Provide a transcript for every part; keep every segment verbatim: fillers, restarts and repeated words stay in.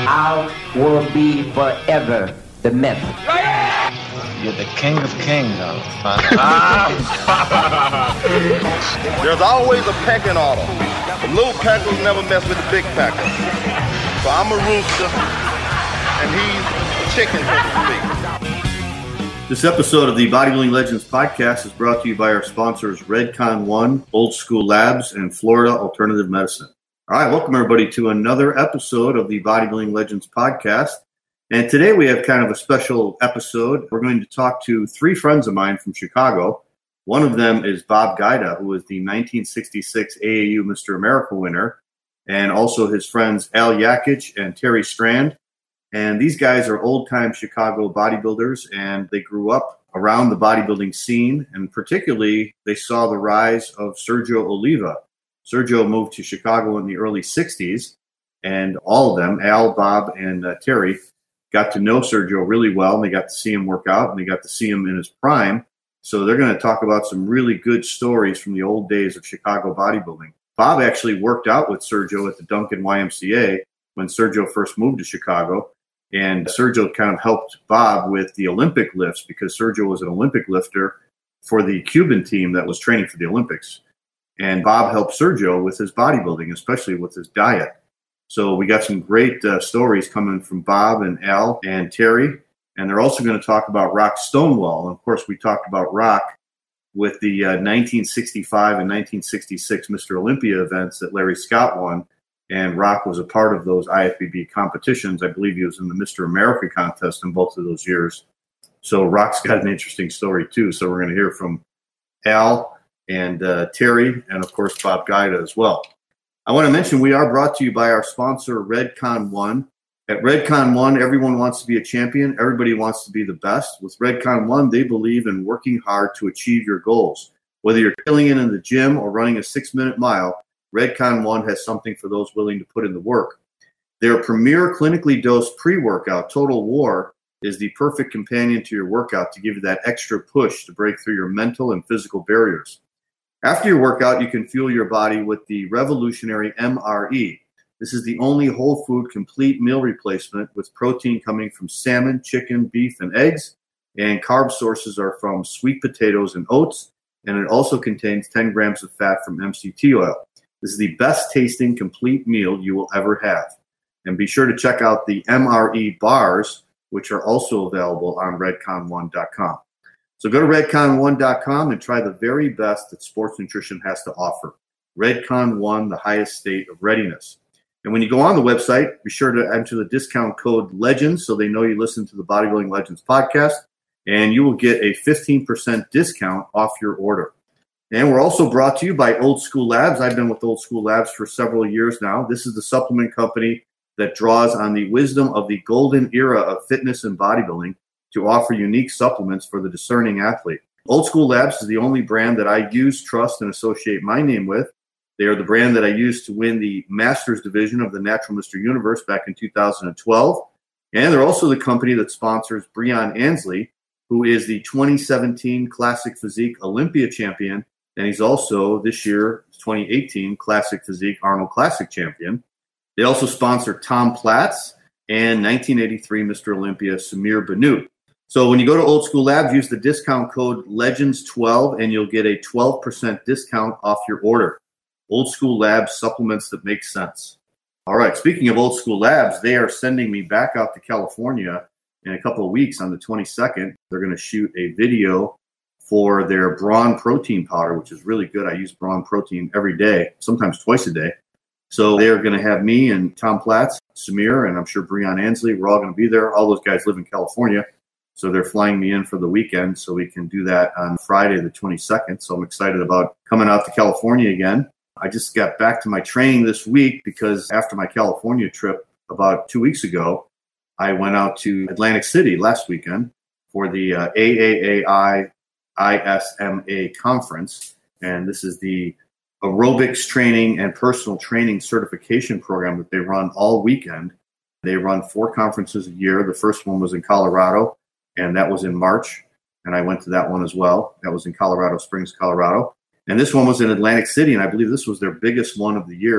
I will be forever the myth. You're the king of kings, though. There's always a pecking order. The little peckers never mess with the big pecker. So I'm a rooster, and he's a chicken, so to speak. This episode of the Bodybuilding Legends podcast is brought to you by our sponsors Redcon One, Old School Labs, and Florida Alternative Medicine. All right, welcome everybody to another episode of the Bodybuilding Legends podcast. And today we have kind of a special episode. We're going to talk to three friends of mine from Chicago. One of them is Bob Guida, who was the nineteen sixty-six A A U Mister America winner, and also his friends Al Yakic and Terry Strand. And these guys are old-time Chicago bodybuilders, and they grew up around the bodybuilding scene, and particularly they saw the rise of Sergio Oliva. Sergio moved to Chicago in the early sixties, and all of them, Al, Bob, and uh, Terry, got to know Sergio really well, and they got to see him work out, and they got to see him in his prime. So they're going to talk about some really good stories from the old days of Chicago bodybuilding. Bob actually worked out with Sergio at the Duncan Y M C A when Sergio first moved to Chicago, and Sergio kind of helped Bob with the Olympic lifts because Sergio was an Olympic lifter for the Cuban team that was training for the Olympics. And Bob helped Sergio with his bodybuilding, especially with his diet. So we got some great uh, stories coming from Bob and Al and Terry. And they're also going to talk about Rock Stonewall. And of course, we talked about Rock with the uh, nineteen sixty-five and nineteen sixty-six Mister Olympia events that Larry Scott won. And Rock was a part of those I F B B competitions. I believe he was in the Mister America contest in both of those years. So Rock's got an interesting story, too. So we're going to hear from Al and uh, Terry, and of course, Bob Guida as well. I want to mention we are brought to you by our sponsor, Redcon One. At Redcon One, everyone wants to be a champion. Everybody wants to be the best. With Redcon One, they believe in working hard to achieve your goals. Whether you're killing it in the gym or running a six-minute mile, Redcon One has something for those willing to put in the work. Their premier clinically dosed pre-workout, Total War, is the perfect companion to your workout to give you that extra push to break through your mental and physical barriers. After your workout, you can fuel your body with the revolutionary M R E. This is the only whole food complete meal replacement with protein coming from salmon, chicken, beef, and eggs. And carb sources are from sweet potatoes and oats. And it also contains ten grams of fat from M C T oil. This is the best tasting complete meal you will ever have. And be sure to check out the M R E bars, which are also available on redcon one dot com. So go to redcon one dot com and try the very best that sports nutrition has to offer. Redcon One, the highest state of readiness. And when you go on the website, be sure to enter the discount code LEGENDS so they know you listen to the Bodybuilding Legends podcast, and you will get a fifteen percent discount off your order. And we're also brought to you by Old School Labs. I've been with Old School Labs for several years now. This is the supplement company that draws on the wisdom of the golden era of fitness and bodybuilding to offer unique supplements for the discerning athlete. Old School Labs is the only brand that I use, trust, and associate my name with. They are the brand that I used to win the Masters division of the Natural Mister Universe back in two thousand twelve. And they're also the company that sponsors Breon Ansley, who is the twenty seventeen Classic Physique Olympia champion. And he's also, this year, twenty eighteen Classic Physique Arnold Classic champion. They also sponsor Tom Platz and nineteen eighty-three Mister Olympia Samir Bannout. So when you go to Old School Labs, use the discount code legends twelve and you'll get a twelve percent discount off your order. Old School Labs, supplements that make sense. All right, speaking of Old School Labs, they are sending me back out to California in a couple of weeks on the twenty-second. They're going to shoot a video for their Brawn protein powder, which is really good. I use Brawn protein every day, sometimes twice a day. So they're going to have me and Tom Platz, Samir, and I'm sure Breon Ansley. We're all going to be there. All those guys live in California. So they're flying me in for the weekend so we can do that on Friday the twenty-second. So I'm excited about coming out to California again. I just got back to my training this week because after my California trip about two weeks ago, I went out to Atlantic City last weekend for the uh, A A A I I S M A conference. And this is the aerobics training and personal training certification program that they run all weekend. They run four conferences a year. The first one was in Colorado, and that was in March. And I went to that one as well. That was in Colorado Springs, Colorado. And this one was in Atlantic City, and I believe this was their biggest one of the year.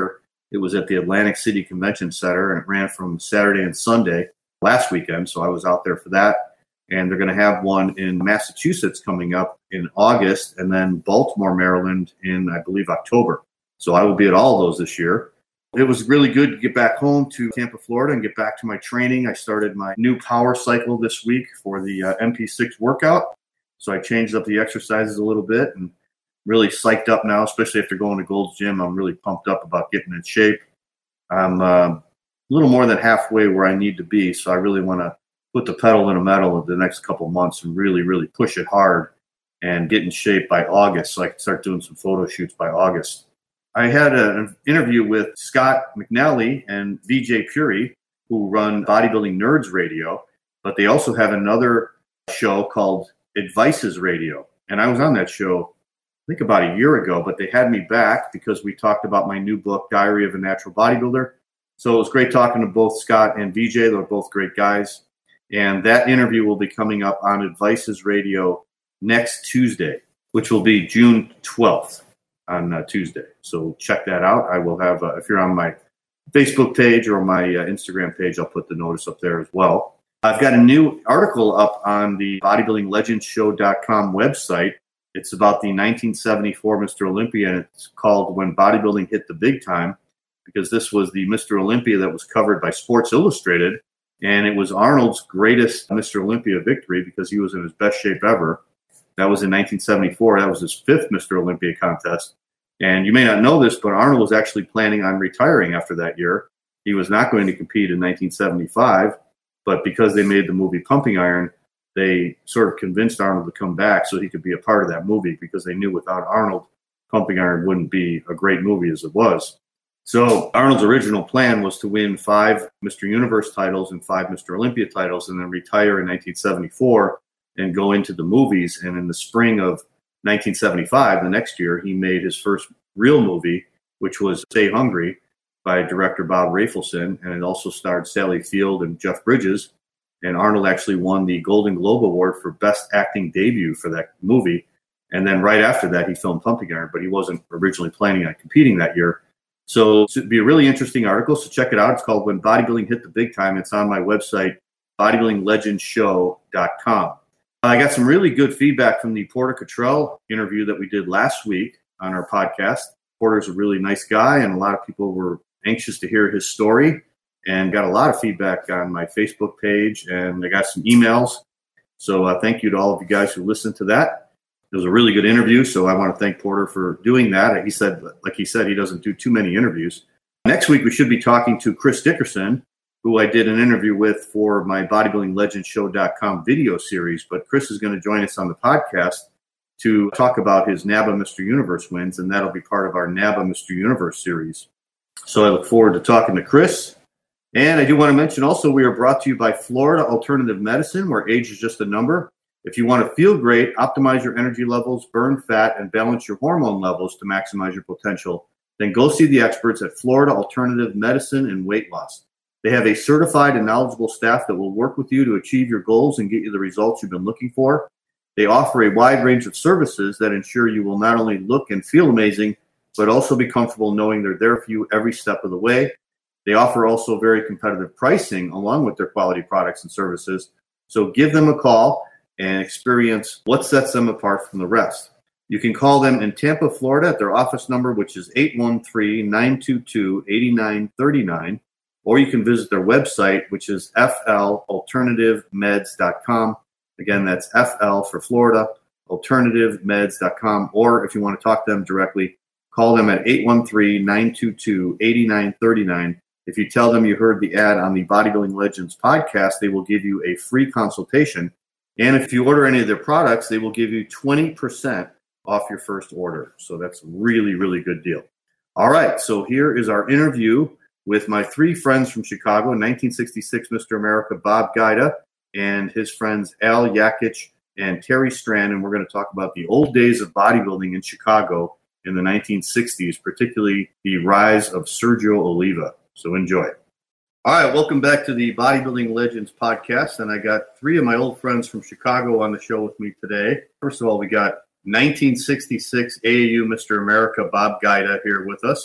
It was at the Atlantic City Convention Center, and it ran from Saturday and Sunday last weekend, so I was out there for that. And they're going to have one in Massachusetts coming up in August, and then Baltimore, Maryland in, I believe, October. So I will be at all those this year. It was really good to get back home to Tampa, Florida, and get back to my training. I started my new power cycle this week for the uh, M P six workout. So I changed up the exercises a little bit and really psyched up now, especially after going to Gold's Gym. I'm really pumped up about getting in shape. I'm uh, a little more than halfway where I need to be, so I really want to put the pedal in the metal in the next couple of months and really, really push it hard and get in shape by August so I can start doing some photo shoots by August. I had an interview with Scott McNally and V J Puri, who run Bodybuilding Nerds Radio, but they also have another show called Advices Radio. And I was on that show, I think about a year ago, but they had me back because we talked about my new book, Diary of a Natural Bodybuilder. So it was great talking to both Scott and V J. They're both great guys. And that interview will be coming up on Advices Radio next Tuesday, which will be June twelfth on uh, Tuesday. So check that out. I will have, uh, if you're on my Facebook page or my uh, Instagram page, I'll put the notice up there as well. I've got a new article up on the bodybuilding legends show dot com website. It's about the nineteen seventy-four Mister Olympia, and it's called When Bodybuilding Hit the Big Time, because this was the Mister Olympia that was covered by Sports Illustrated. And it was Arnold's greatest Mister Olympia victory because he was in his best shape ever. That was in nineteen seventy-four. That was his fifth Mister Olympia contest. And you may not know this, but Arnold was actually planning on retiring after that year. He was not going to compete in nineteen seventy-five, but because they made the movie Pumping Iron, they sort of convinced Arnold to come back so he could be a part of that movie because they knew without Arnold, Pumping Iron wouldn't be a great movie as it was. So Arnold's original plan was to win five Mister Universe titles and five Mister Olympia titles and then retire in nineteen seventy-four and go into the movies. And in the spring of nineteen seventy-five, the next year, he made his first real movie, which was Stay Hungry by director Bob Rafelson. And it also starred Sally Field and Jeff Bridges. And Arnold actually won the Golden Globe Award for Best Acting Debut for that movie. And then right after that, he filmed Pumping Iron, but he wasn't originally planning on competing that year. So it'd be a really interesting article, so check it out. It's called When Bodybuilding Hit the Big Time. It's on my website, bodybuilding legends show dot com. I got some really good feedback from the Porter Cottrell interview that we did last week on our podcast. Porter's a really nice guy, and a lot of people were anxious to hear his story, and got a lot of feedback on my Facebook page, and I got some emails. So uh, thank you to all of you guys who listened to that. It was a really good interview, so I want to thank Porter for doing that. He said, like he said, he doesn't do too many interviews. Next week, we should be talking to Chris Dickerson, who I did an interview with for my bodybuilding legends show dot com video series. But Chris is going to join us on the podcast to talk about his NABBA Mister Universe wins, and that'll be part of our NABBA Mister Universe series. So I look forward to talking to Chris. And I do want to mention also, we are brought to you by Florida Alternative Medicine, where age is just a number. If you want to feel great, optimize your energy levels, burn fat, and balance your hormone levels to maximize your potential, then go see the experts at Florida Alternative Medicine and Weight Loss. They have a certified and knowledgeable staff that will work with you to achieve your goals and get you the results you've been looking for. They offer a wide range of services that ensure you will not only look and feel amazing, but also be comfortable knowing they're there for you every step of the way. They offer also very competitive pricing along with their quality products and services. So give them a call and experience what sets them apart from the rest. You can call them in Tampa, Florida at their office number, which is eight one three, nine two two, eight nine three nine, or you can visit their website, which is f l alternative meds dot com. Again, that's F L for Florida, alternative meds dot com, or if you want to talk to them directly, call them at eight one three, nine two two, eight nine three nine. If you tell them you heard the ad on the Bodybuilding Legends podcast, they will give you a free consultation. And if you order any of their products, they will give you twenty percent off your first order. So that's a really, really good deal. All right, so here is our interview with my three friends from Chicago, nineteen sixty-six Mister America, Bob Guida, and his friends Al Yakich and Terry Strand. And we're going to talk about the old days of bodybuilding in Chicago in the nineteen sixties, particularly the rise of Sergio Oliva. So enjoy. All right, welcome back to the Bodybuilding Legends podcast, and I got three of my old friends from Chicago on the show with me today. First of all, we got nineteen sixty-six A A U Mister America Bob Guida here with us.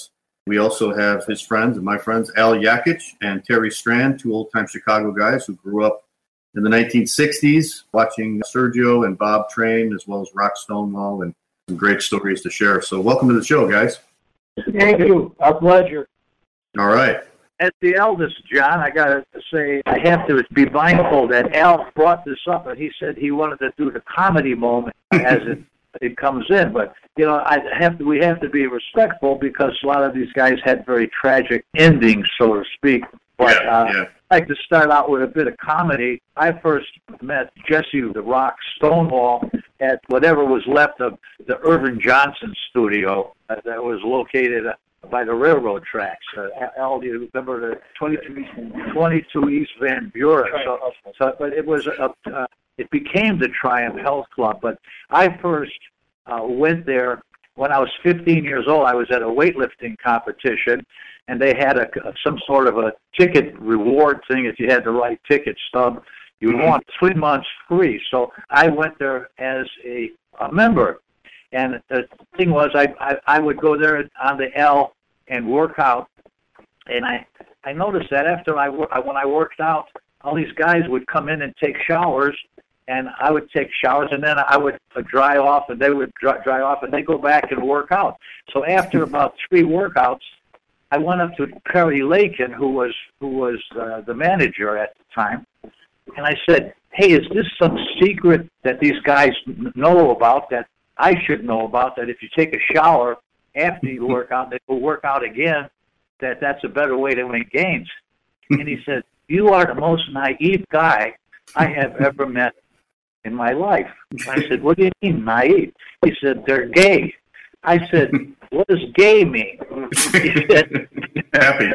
We also have his friends and my friends, Al Yakich and Terry Strand, two old-time Chicago guys who grew up in the nineteen sixties watching Sergio and Bob train, as well as Rock Stonewall, and some great stories to share. So welcome to the show, guys. Thank you. Our pleasure. All right. As the eldest, John, I got to say, I have to be mindful that Al brought this up, and he said he wanted to do the comedy moment as it, it comes in. But, you know, I have to, we have to be respectful because a lot of these guys had very tragic endings, so to speak. But yeah, uh, yeah. I'd like to start out with a bit of comedy. I first met Jesse the Rock Stonewall at whatever was left of the Irvin Johnson studio uh, that was located uh, by the railroad tracks. Uh, Al, do you remember the twenty-two East Van Buren? So, so, but it was a, uh, it became the Triumph Health Club. But I first uh, went there when I was fifteen years old. I was at a weightlifting competition, and they had a some sort of a ticket reward thing. If you had the right ticket stub, you would want three months free. So I went there as a, a member. And the thing was, I, I I would go there on the L and work out, and I I noticed that after I when I worked out, all these guys would come in and take showers, and I would take showers, and then I would dry off, and they would dry, dry off, and they go back and work out. So after about three workouts, I went up to Perry Lakin, who was who was uh, the manager at the time, and I said, "Hey, is this some secret that these guys know about that I should know about, that if you take a shower after you work out, they will work out again, that that's a better way to win gains?" And he said, "You are the most naive guy I have ever met in my life." I said, "What do you mean, naive?" He said, "They're gay." I said, "What does gay mean?" He said, Happy.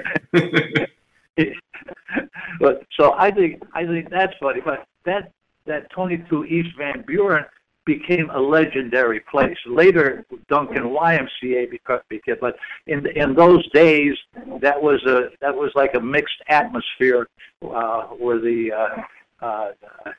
But so I think I think that's funny. But that that twenty-two East Van Buren became a legendary place. Later, Duncan Y M C A because, because but in in those days, that was a that was like a mixed atmosphere uh, where the uh, uh,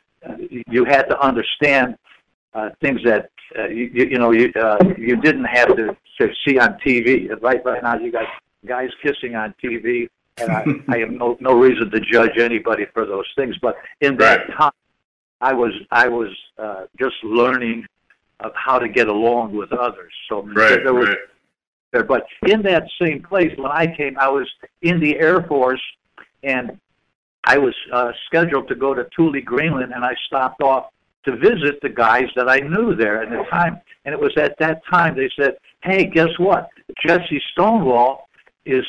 you had to understand uh, things that uh, you, you know you uh, you didn't have to, to see on T V. Right right now, you got guys kissing on T V, and I, I have no no reason to judge anybody for those things. But in that time, I was I was uh, just learning of how to get along with others. So right, there was, right. But in that same place, when I came, I was in the Air Force, and I was uh, scheduled to go to Thule, Greenland, and I stopped off to visit the guys that I knew there at the time. And it was at that time they said, "Hey, guess what? Jesse Stonewall is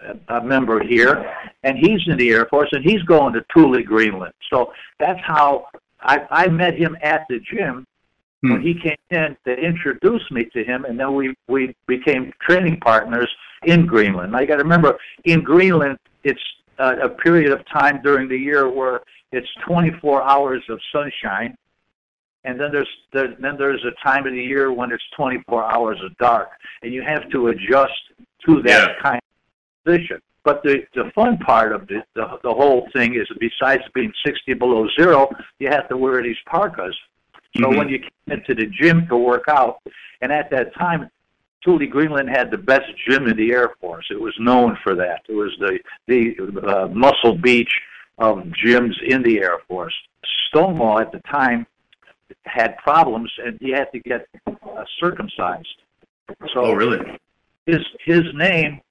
a member here, and he's in the Air Force, and he's going to Thule, Greenland." So that's how I, I met him at the gym hmm. when he came in to introduce me to him, and then we, we became training partners in Greenland. I got to remember, in Greenland, it's uh, a period of time during the year where it's twenty-four hours of sunshine, and then there's there, then there's a time of the year when it's twenty-four hours of dark, and you have to adjust to that yeah. kind of position. But the, the fun part of the, the the whole thing is, besides being sixty below zero, you have to wear these parkas. So mm-hmm. when you came into the gym to work out, and at that time, Thule, Greenland had the best gym in the Air Force. It was known for that. It was the the uh, Muscle Beach of gyms in the Air Force. Stonewall at the time had problems, and he had to get uh, circumcised. So oh, really? His his name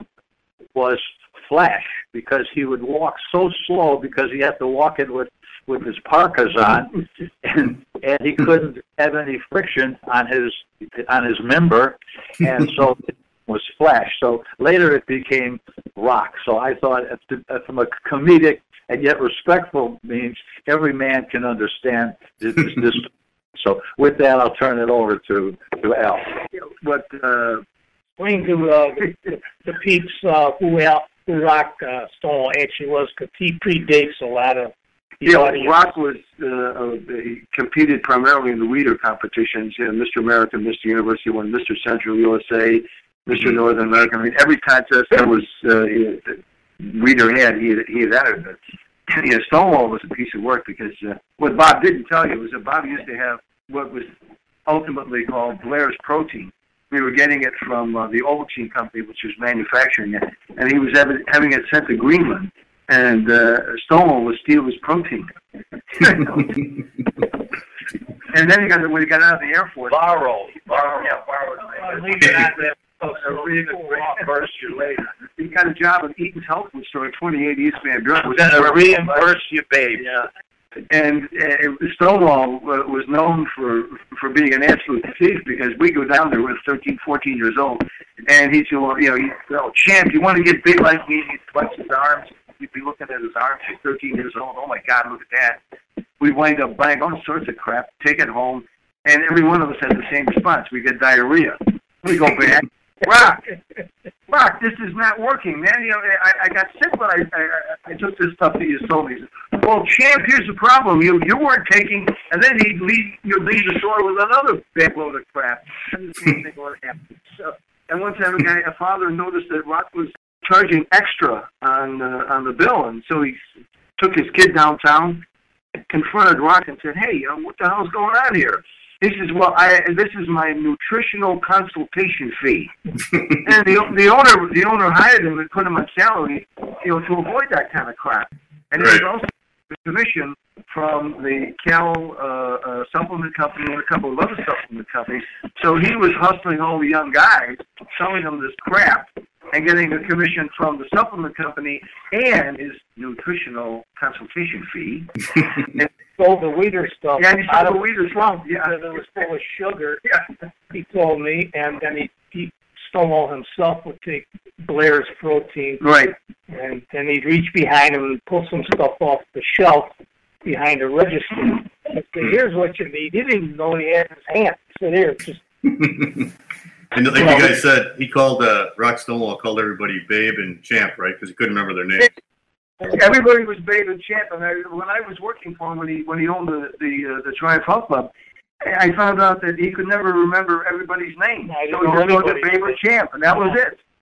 was Flash, because he would walk so slow because he had to walk in with, with his parkas on, and and he couldn't have any friction on his on his member, and so it was Flash. So later it became Rock. So I thought, from a comedic and yet respectful means, every man can understand this. this so with that, I'll turn it over to to Al. But uh, bring to uh, the peeps uh, who Al. Rock uh, Stonewall actually was, because he predates a lot of the yeah, audience. Rock was uh, uh, he competed primarily in the leader competitions. You know, Mister America, Mister University, won Mister Central U S A, Mister Northern America. I mean, every contest that was uh, leader had, he had, he had entered. But, you know, Stonewall was a piece of work, because uh, what Bob didn't tell you was that Bob used to have what was ultimately called Blair's protein. we were getting it from uh, the Ovaltine company, which was manufacturing it, and he was having, having it sent to Greenland, and uh, Stonewall was stealing his protein. And then he got when he got out of the Air Force, Borrow, borrow, yeah, borrowed. Uh, leave it at that. Reimburse you later. He got a job at Eaton's Health Food Store at twenty-eight East Van Buren. Was that a reimburse you, babe? Yeah. And uh, Stonewall uh, was known for for being an absolute thief because we go down there with thirteen, fourteen years old, and he'd say, well, you know, he'd, oh, champ, you want to get big like me? He'd flex his arms. You'd be looking at his arms. He's thirteen years old. Oh my God, look at that. We wind up buying all sorts of crap, take it home, and every one of us had the same response. We get diarrhea. We go back. Rock, Rock, this is not working, man. You know, I, I got sick when I, I I took this stuff that you sold me. Well, champ, here's the problem. You you weren't taking, and then he'd leave you leave the store with another big load of crap. And the same thing would happen. So, and one time, a guy, a father noticed that Rock was charging extra on uh, on the bill, and so he took his kid downtown, confronted Rock, and said, "Hey, uh, what the hell's going on here?" He says, well, I, this is my nutritional consultation fee. And the the owner the owner hired him and put him on salary, you know, to avoid that kind of crap. And right. It was also a commission from the Cal uh, uh, supplement company and a couple of other supplement companies. So he was hustling all the young guys, selling them this crap, and getting a commission from the supplement company and his nutritional consultation fee. And sold the Weeder stuff. Yeah, he out sold of the Weeder stuff. Yeah, because it was full of sugar. Yeah. He told me, and then he, he Stonewall himself would take Blair's protein, right, and then he'd reach behind him and pull some stuff off the shelf behind the register. And say, "Here's what you need." He didn't even know he had in his hand. He said, "Here, just." And like you guys said, he called uh, Rock Stonewall called everybody Babe and Champ, right? Because he couldn't remember their names. Everybody was Babe and Champ, and I, when I was working for him, when he when he owned the the, uh, the Triumph Health Club, I found out that he could never remember everybody's name. So he just wrote the Babe and Champ, and that was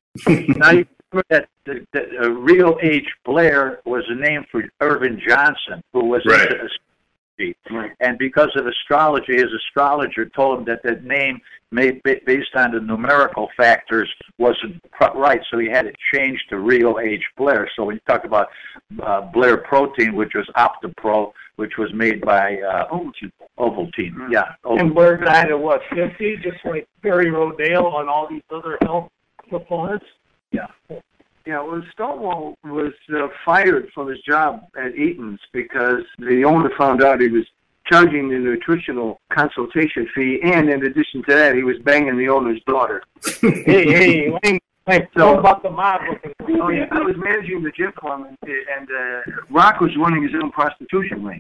it. Now you remember that the, the uh, Real H. Blair was a name for Irvin Johnson, who was right. into astrology, right. And because of astrology, his astrologer told him that that name, made based on the numerical factors, wasn't right, so he had it changed to Real H. Blair. So when you talk about uh, Blair protein, which was Optipro, which was made by uh, Ovaltine. Ovaltine, mm-hmm. yeah. Ovaltine. And Blair died at what, fifty, just like Barry Rodale and all these other health proponents? Yeah. Yeah, well, Stonewall was uh, fired from his job at Eaton's because the owner found out he was charging the nutritional consultation fee, and in addition to that, he was banging the owner's daughter. hey, hey, hey, hey, so, what about the mob? Oh, yeah, I was managing the gym club, and, and uh, Rock was running his own prostitution ring.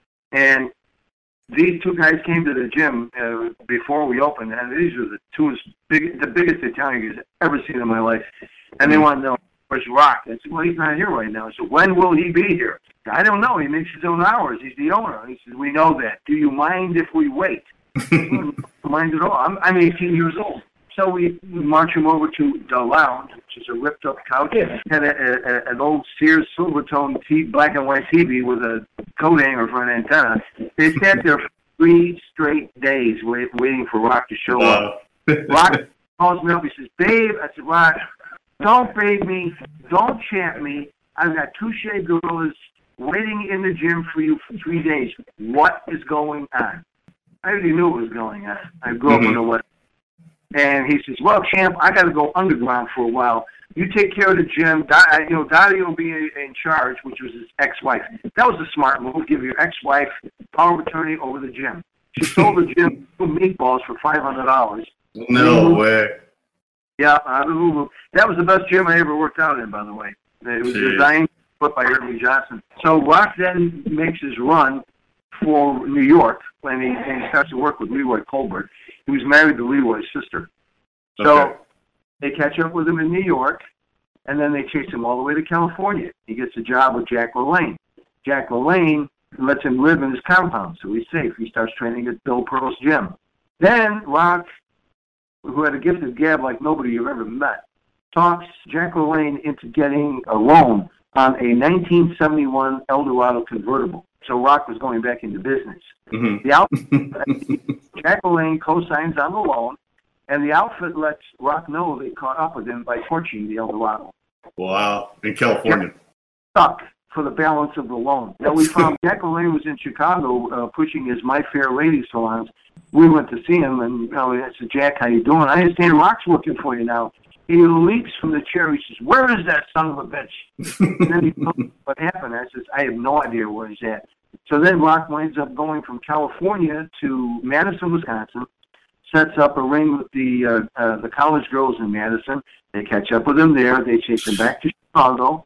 And these two guys came to the gym uh, before we opened, and these were the two big, the biggest Italians I've ever seen in my life. And they wanted to know, where's Rock? I said, well, he's not here right now. I said, when will he be here? I don't know. He makes his own hours. He's the owner. He says, we know that. Do you mind if we wait? I don't mind at all. I'm, I'm eighteen years old. So we, we march him over to the lounge, which is a ripped-up couch. It had a, a, an old Sears Silvertone t- black and white T V with a coat hanger for an antenna. They sat there for three straight days wait, waiting for Rock to show up. Rock calls me up. He says, babe, I said, Rock, don't babe me. Don't chant me. I've got two shea gorillas waiting in the gym for you for three days. What is going on? I already knew what was going on. I grew up mm-hmm. with a what. And he says, well, champ, I got to go underground for a while. You take care of the gym. Dottie, you know, Dottie will be in charge, which was his ex-wife. That was a smart move. Give your ex-wife power of attorney over the gym. She sold the gym two meatballs for five hundred dollars. No way. Yeah, that was the best gym I ever worked out in, by the way. It was Jeez. designed put by Irving Johnson. So Rock then makes his run for New York when he, and he starts to work with Leroy Colbert. He was married to Leroy's sister. So okay. They catch up with him in New York, and then they chase him all the way to California. He gets a job with Jack LaLanne. Jack LaLanne lets him live in his compound, so he's safe. He starts training at Bill Pearl's gym. Then Rock, who had a gifted gab like nobody you've ever met, talks Jack LaLanne into getting a loan on a nineteen seventy-one Eldorado convertible. So Rock was going back into business. Mm-hmm. The out- Jack LaLanne co-signs on the loan, And the outfit lets Rock know they caught up with him by torching the El Dorado. Wow. In California. Stuck for the balance of the loan. Now, we found Jack LaLanne was in Chicago uh, pushing his My Fair Lady salons. We went to see him, and you know, I said, Jack, how you doing? I understand Rock's looking for you now. He leaps from the chair. He says, where is that son of a bitch? And then he told me what happened. I says, I have no idea where he's at. So then Rock winds up going from California to Madison, Wisconsin, sets up a ring with the uh, uh, the college girls in Madison. They catch up with him there. They chase him back to Chicago.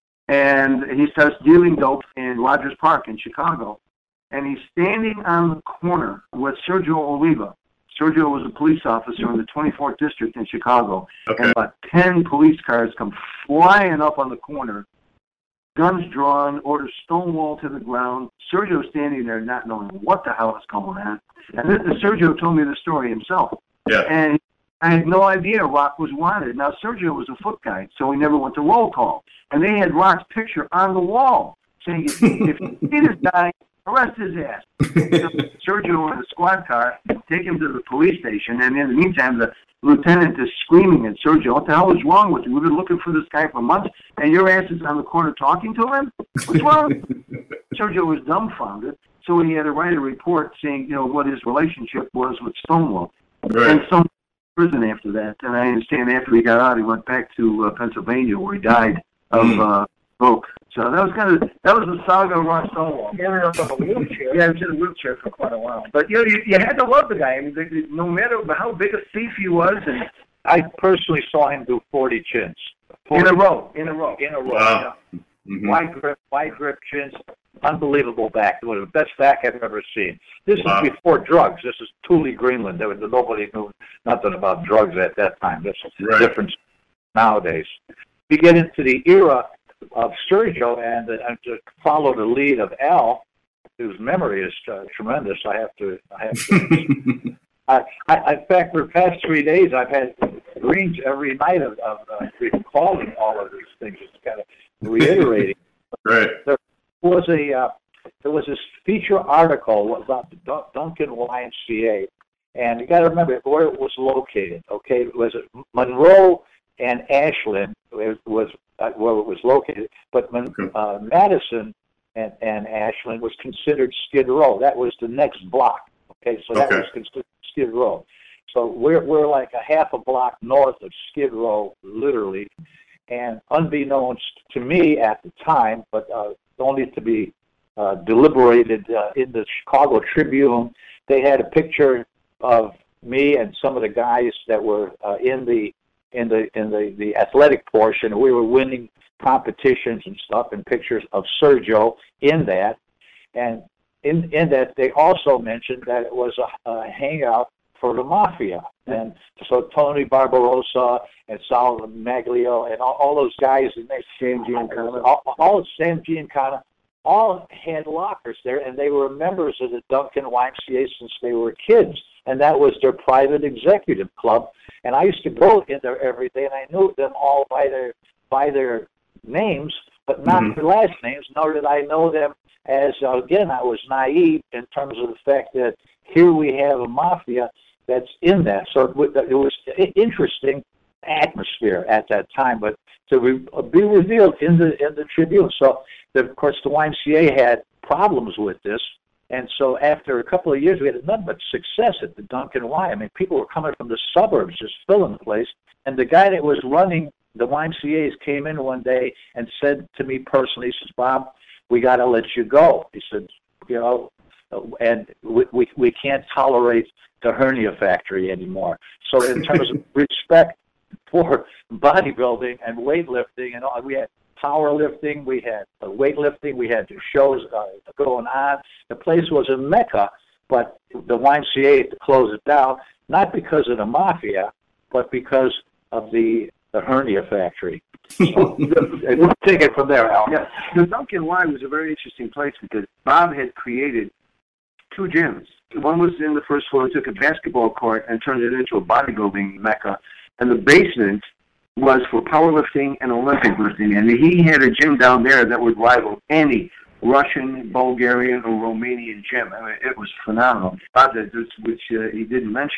And he starts dealing dope in Rogers Park in Chicago. And he's standing on the corner with Sergio Oliva. Sergio was a police officer in the twenty-fourth District in Chicago. Okay. And about ten police cars come flying up on the corner, guns drawn, orders Stonewall to the ground. Sergio standing there not knowing what the hell is going on. And this, Sergio told me the story himself. Yeah. And I had no idea Rock was wanted. Now, Sergio was a foot guy, so he never went to roll call. And they had Rock's picture on the wall saying, if, if you see this guy, arrest his ass. So Sergio in the squad car, take him to the police station, and in the meantime, the lieutenant is screaming at Sergio, what the hell is wrong with you? We've been looking for this guy for months, and your ass is on the corner talking to him? What's wrong? Sergio was dumbfounded, so he had to write a report saying, you know, what his relationship was with Stonewall. Right. And Stonewall was in prison after that, and I understand after he got out, he went back to uh, Pennsylvania, where he died of uh, stroke. So that was kind of, that was the saga of Ron Stonewall. He ended up in a wheelchair. Yeah, he was in a wheelchair for quite a while. But, you know, you, you had to love the guy. I mean, they, they, no matter how big a thief he was, and I personally saw him do forty chins. forty in a row, in a row. In a row. Wow. Yeah. Mm-hmm. Wide grip, wide grip chins. Unbelievable back. One of the best back I've ever seen. This Wow. is before drugs. This is Thule Greenland. There was, nobody knew nothing about drugs at that time. This is Right. different nowadays. You get into the era of Sergio and, uh, and to follow the lead of Al, whose memory is uh, tremendous. I have to. I have to. I, I, in fact, for the past three days, I've had dreams every night of, of uh, recalling all of these things. It's kind of reiterating. Right. There was a uh, there was this feature article about the Dun- Duncan Y M C A, and you got to remember where it was located. Okay, it was Monroe and Ashland was, was uh, where it was located, but Mon- Okay. uh, Madison and, and Ashland was considered Skid Row. That was the next block. Okay, so that Okay. was considered Skid Row. So we're we're like a half a block north of Skid Row, literally, and unbeknownst to me at the time, but uh, only to be uh, deliberated uh, in the Chicago Tribune, they had a picture of me and some of the guys that were uh, in the in the in the, the athletic portion. We were winning competitions and stuff, and pictures of Sergio in that, and in in that they also mentioned that it was a, a hangout for the mafia. And so Tony Barbarossa and Sal Maglio and all, all those guys, and they, Sam Giancana, all, all of Sam Giancana, all had lockers there, and they were members of the Duncan Y M C A since they were kids, and that was their private executive club. And I used to go in there every day, and I knew them all by their by their names, but not Mhm. their last names, nor did I know them as, uh, again, I was naive in terms of the fact that here we have a mafia that's in that. So it was an interesting atmosphere at that time, but to re- be revealed in the in the Tribune. So, the, of course, the Y M C A had problems with this, and so after a couple of years, we had nothing but success at the Duncan Y. I mean, people were coming from the suburbs, just filling the place. And the guy that was running the Y M C As came in one day and said to me personally, he says, "Bob, we got to let you go." He said, "You know, and we, we we can't tolerate the hernia factory anymore." So in terms of respect for bodybuilding and weightlifting, and all, we had powerlifting, we had uh, weightlifting, we had shows uh, going on. The place was a mecca, but the Y M C A had to close it down, not because of the mafia, but because of the, the hernia factory. So, we'll take it from there, Al. Yeah, the Duncan Y was a very interesting place because Bob had created two gyms. One was in the first floor. He took a basketball court and turned it into a bodybuilding mecca. And the basement was for powerlifting and Olympic lifting. And he had a gym down there that would rival any Russian, Bulgarian, or Romanian gym. I mean, it was phenomenal. Bob, which uh, he didn't mention,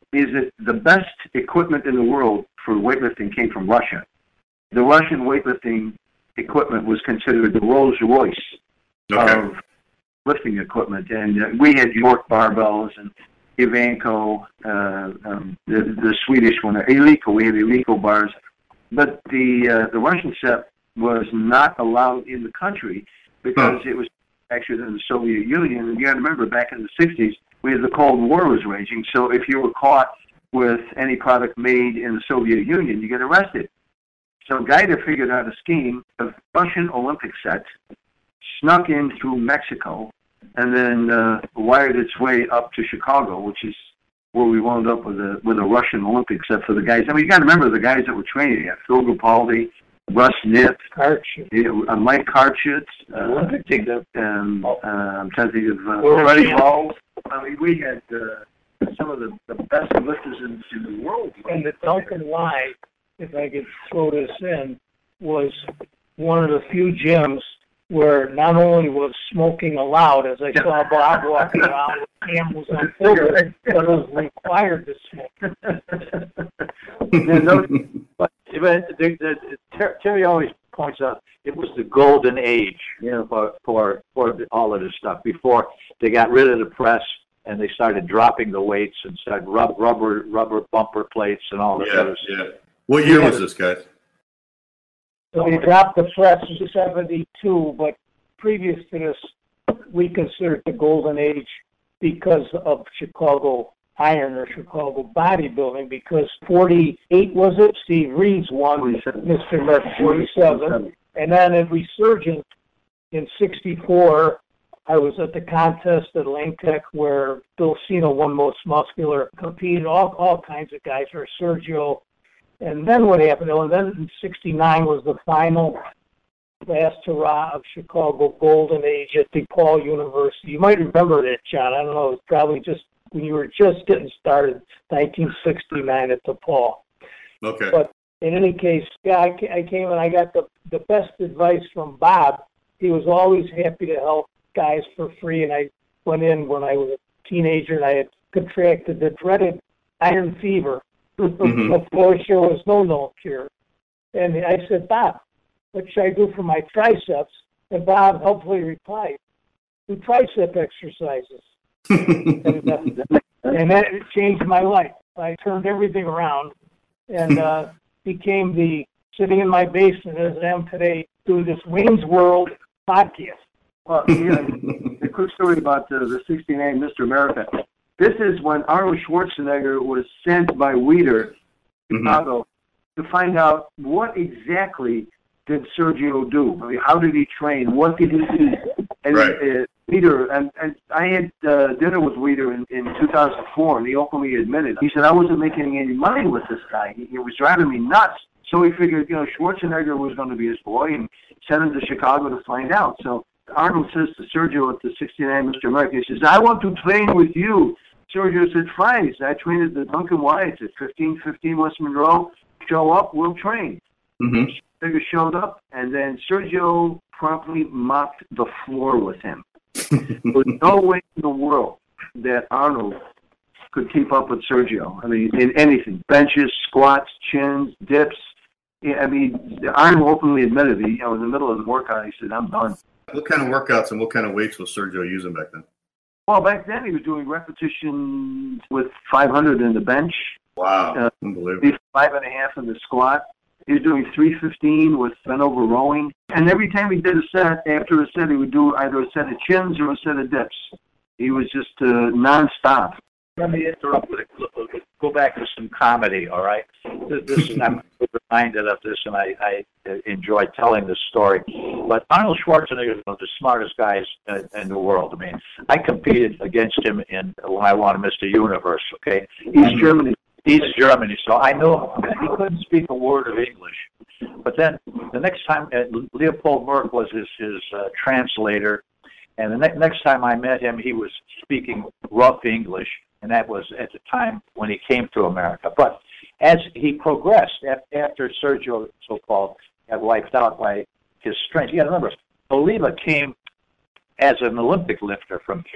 is that the best equipment in the world for weightlifting came from Russia. The Russian weightlifting equipment was considered the Rolls Royce Okay. of lifting equipment, and uh, we had York barbells and Ivanko, uh, um, the, the Swedish one, Eleiko. We had Eleiko bars, but the uh, the Russian set was not allowed in the country because Huh. it was manufactured in the Soviet Union. And you got to remember, back in the sixties, we had the Cold War was raging. So if you were caught with any product made in the Soviet Union, you get arrested. So Gaida figured out a scheme of Russian Olympic set, snuck in through Mexico, and then uh, wired its way up to Chicago, which is where we wound up with a with a Russian Olympic set for the guys. I mean, you got to remember the guys that were training. You had Phil Gapaldi, Russ Nipp, uh, Mike Karchitz, uh, um, uh, I'm trying to think of uh, Freddie Lowe. I mean, we had uh, some of the, the best lifters in, in the world. And the Duncan Y, if I could throw this in, was one of the few gyms where not only was smoking allowed, as I saw Bob walking around with camels on filter, but it was required to smoke. Yeah, no, but but the, the, Ter- Terry always points out it was the golden age, you know, for for for all of this stuff before they got rid of the press and they started dropping the weights and started rub, rubber rubber bumper plates and all this Yeah, other stuff. yeah. What year was this, guys? So we dropped the press in seventy-two, but previous to this, we considered the golden age because of Chicago Iron or Chicago bodybuilding, because forty-eight was it? Steve Reeves won, Mister Merck forty-seven, and then in Resurgence in sixty-four, I was at the contest at Lane Tech where Bill Cena won most muscular, competed, all, all kinds of guys, or Sergio. And then what happened? And then in sixty-nine was the final last hurrah of Chicago Golden Age at DePaul University. You might remember that, John. I don't know. It was probably just when you were just getting started, nineteen sixty-nine at DePaul. Okay. But in any case, yeah, I, I came and I got the, the best advice from Bob. He was always happy to help guys for free. And I went in when I was a teenager and I had contracted the dreaded iron fever. Mm-hmm. Of course, there was no known cure. And I said, Bob, what should I do for my triceps? And Bob helpfully replied, do tricep exercises. and, uh, and that changed my life. I turned everything around and uh, became the, sitting in my basement as I am today, doing this Wayne's World podcast. Well, yeah, a quick story about uh, the sixty-nine Mister America. This is when Arnold Schwarzenegger was sent by Weider to Chicago mm-hmm. to find out what exactly did Sergio do. I mean, how did he train? What did he do? And right. uh, Weider, and, and I had uh, dinner with Weider in, in two thousand four, and he openly admitted, he said, I wasn't making any money with this guy. He, he was driving me nuts. So he figured, you know, Schwarzenegger was going to be his boy and sent him to Chicago to find out. So Arnold says to Sergio at the sixty-nine Mister America, he says, I want to train with you. Sergio said, fine. I trained at the Duncan Wyatt at fifteen fifteen West Monroe. Show up, we'll train. Mm-hmm. Sergio showed up, and then Sergio promptly mopped the floor with him. There was no way in the world that Arnold could keep up with Sergio. I mean, in anything. Benches, squats, chins, dips. Yeah, I mean, Arnold openly admitted, he, you know, in the middle of the workout, he said, I'm done. What kind of workouts and what kind of weights was Sergio using back then? Well, back then he was doing repetitions with five hundred in the bench. Wow, uh, unbelievable. Five and a half in the squat. He was doing three fifteen with bent over rowing. And every time he did a set, after a set, he would do either a set of chins or a set of dips. He was just uh, nonstop. Let me interrupt with a, go back to some comedy, all right? This is, I'm reminded of this, and I, I enjoy telling this story. But Arnold Schwarzenegger is one of the smartest guys in, in the world. I mean, I competed against him in when I won Mister Universe, okay? East Germany. East Germany, so I know he couldn't speak a word of English. But then the next time, uh, Leopold Merck was his, his uh, translator, and the ne- next time I met him, he was speaking rough English. And that was at the time when he came to America. But as he progressed, after Sergio, so-called, got wiped out by his strength, you got to remember, Oliva came as an Olympic lifter from Cuba.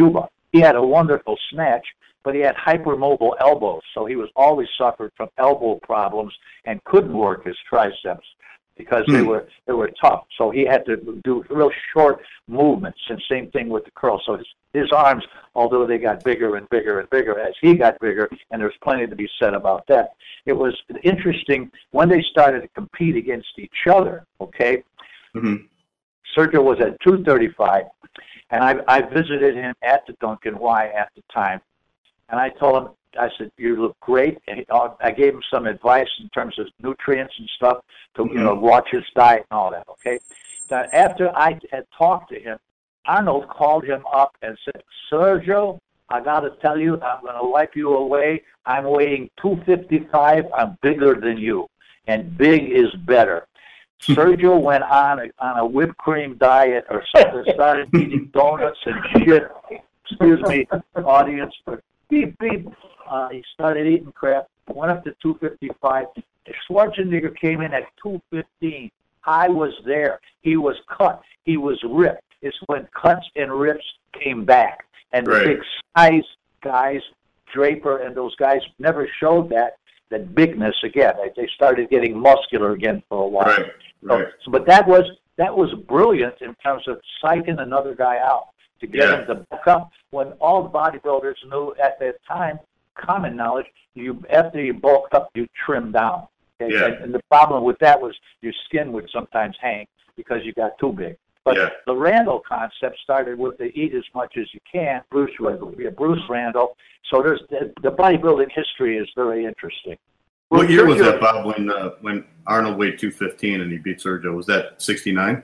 he had a wonderful snatch, but he had hypermobile elbows, so he was always suffered from elbow problems and couldn't work his triceps because they were they were tough. So he had to do real short movements, and same thing with the curl. So his, his arms, although they got bigger and bigger and bigger as he got bigger, and there's plenty to be said about that. It was interesting when they started to compete against each other, okay? Mm-hmm. Sergio was at two thirty-five, and I, I visited him at the Duncan Y at the time, and I told him, I said, you look great, and he, I gave him some advice in terms of nutrients and stuff to, you know, watch his diet and all that, okay? Now, after I had talked to him, Arnold called him up and said, Sergio, I got to tell you, I'm going to wipe you away. I'm weighing two fifty-five. I'm bigger than you, and big is better. Sergio went on a, on a whipped cream diet or something, started eating donuts and shit. Excuse me, audience, but beep, beep. Uh, he started eating crap, went up to two fifty-five. Schwarzenegger came in at two fifteen. I was there. He was cut. He was ripped. It's when cuts and rips came back. And the Right. big size guys, Draper and those guys, never showed that that bigness again. They, they started getting muscular again for a while. Right. Right. So, so, but that was that was brilliant in terms of psyching another guy out to get Yeah. him to bulk up. When all the bodybuilders knew at that time, common knowledge, you after you bulked up, you trim down. Okay? Yeah. And, and the problem with that was your skin would sometimes hang because you got too big. But Yeah. the Randall concept started with the eat as much as you can. Bruce Randall, yeah, Bruce Randall. So there's the, the bodybuilding history is very interesting. What year was Sergio- that, Bob, when uh, when Arnold weighed two fifteen and he beat Sergio? Was that sixty-nine?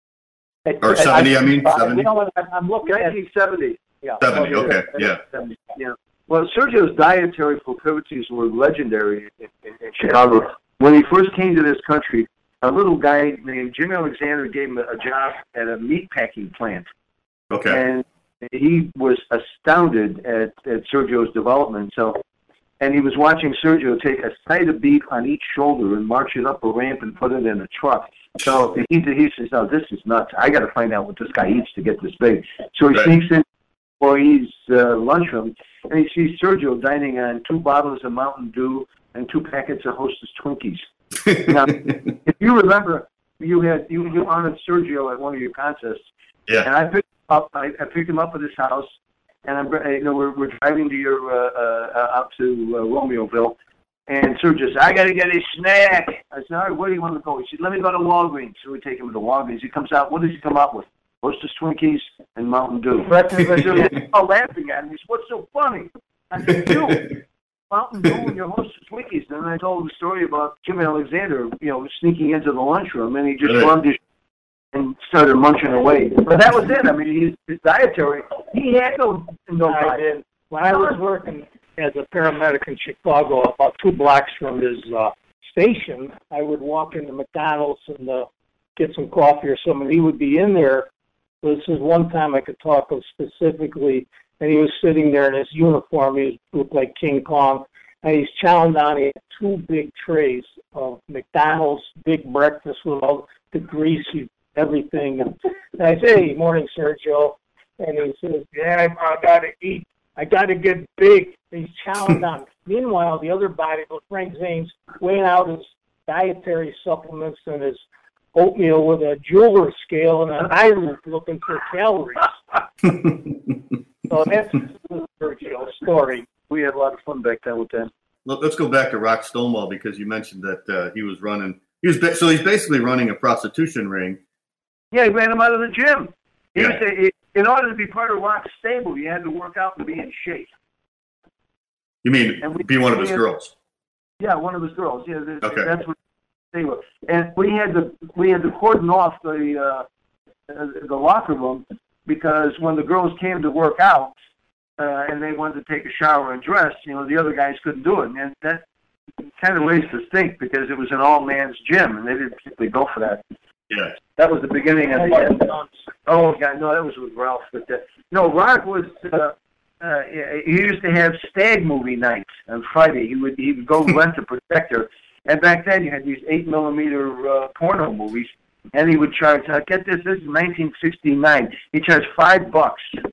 Or seventy, I mean, seventy? You know what? I'm, I'm looking at nineteen seventy. yeah. seventy, okay, yeah. Yeah. Well, Sergio's dietary proclivities were legendary in, in, in Chicago. When he first came to this country, a little guy named Jimmy Alexander gave him a, a job at a meat packing plant. Okay. And he was astounded at, at Sergio's development. So, and he was watching Sergio take a side of beef on each shoulder and march it up a ramp and put it in a truck. So he, he says, "Oh, this is nuts. I got to find out what this guy eats to get this big." So he Right. sneaks in for his uh, lunchroom, and he sees Sergio dining on two bottles of Mountain Dew and two packets of Hostess Twinkies. Now, if you remember, you had you, you honored Sergio at one of your contests, Yeah. and I picked him up. I, I picked him up at his house, and I'm you know we're we're driving to your uh, uh, out to uh, Romeoville, and Sergio said, "I got to get a snack." I said, "All right, where do you want to go?" He said, "Let me go to Walgreens." So we take him to Walgreens. He comes out. What does he come out with? Hostess Twinkies and Mountain Dew. Breakfast. I said, "Oh, laughing at him." He said, "What's so funny?" I said, "You." Mountain Dew and your Hostess Twinkies. And then I told him the story about Jimmy Alexander, you know, sneaking into the lunchroom, and he just Right. rubbed his and started munching away. But that was it. I mean, his, his dietary, he had no no I diet. did. When I was working as a paramedic in Chicago, about two blocks from his uh, station, I would walk into McDonald's and uh, get some coffee or something. He would be in there. This is one time I could talk of specifically, and he was sitting there in his uniform. He looked like King Kong, and he's chowing down. He had two big trays of McDonald's big breakfast with all the greasy everything. And, and I say, "Hey, morning, Sergio." And he says, "Yeah, I, I got to eat. I got to get big." And he's chowing down. Meanwhile, the other bodybuilder, Frank Zane's, weighing out his dietary supplements and his oatmeal with a jeweler scale and an eye loop looking for calories. So that's the Sergio story. We had a lot of fun back then with that. Let- Let's go back to Rock Stonewall because you mentioned that uh, he was running. He was ba- so he's basically running a prostitution ring. Yeah, he ran him out of the gym. He Yeah. was a, in order to be part of Rock's stable, you had to work out and be in shape. You mean And we- be one of his we had- girls? Yeah, one of his girls. Yeah, that- Okay. that's what they were. And we had to we had to cordon off the uh, uh, the locker room because when the girls came to work out uh, and they wanted to take a shower and dress, you know, the other guys couldn't do it, and that kind of raised the stink because it was an all man's gym and they didn't particularly go for that. Yeah. That was the beginning of the end. Oh, God, no, that was with Ralph. But uh, no, Rock was. Uh, uh, he used to have stag movie nights on Friday. He would he would go rent a projector, and back then you had these eight millimeter uh, porno movies, and he would charge. Uh, get this, this is nineteen sixty-nine. He charged five bucks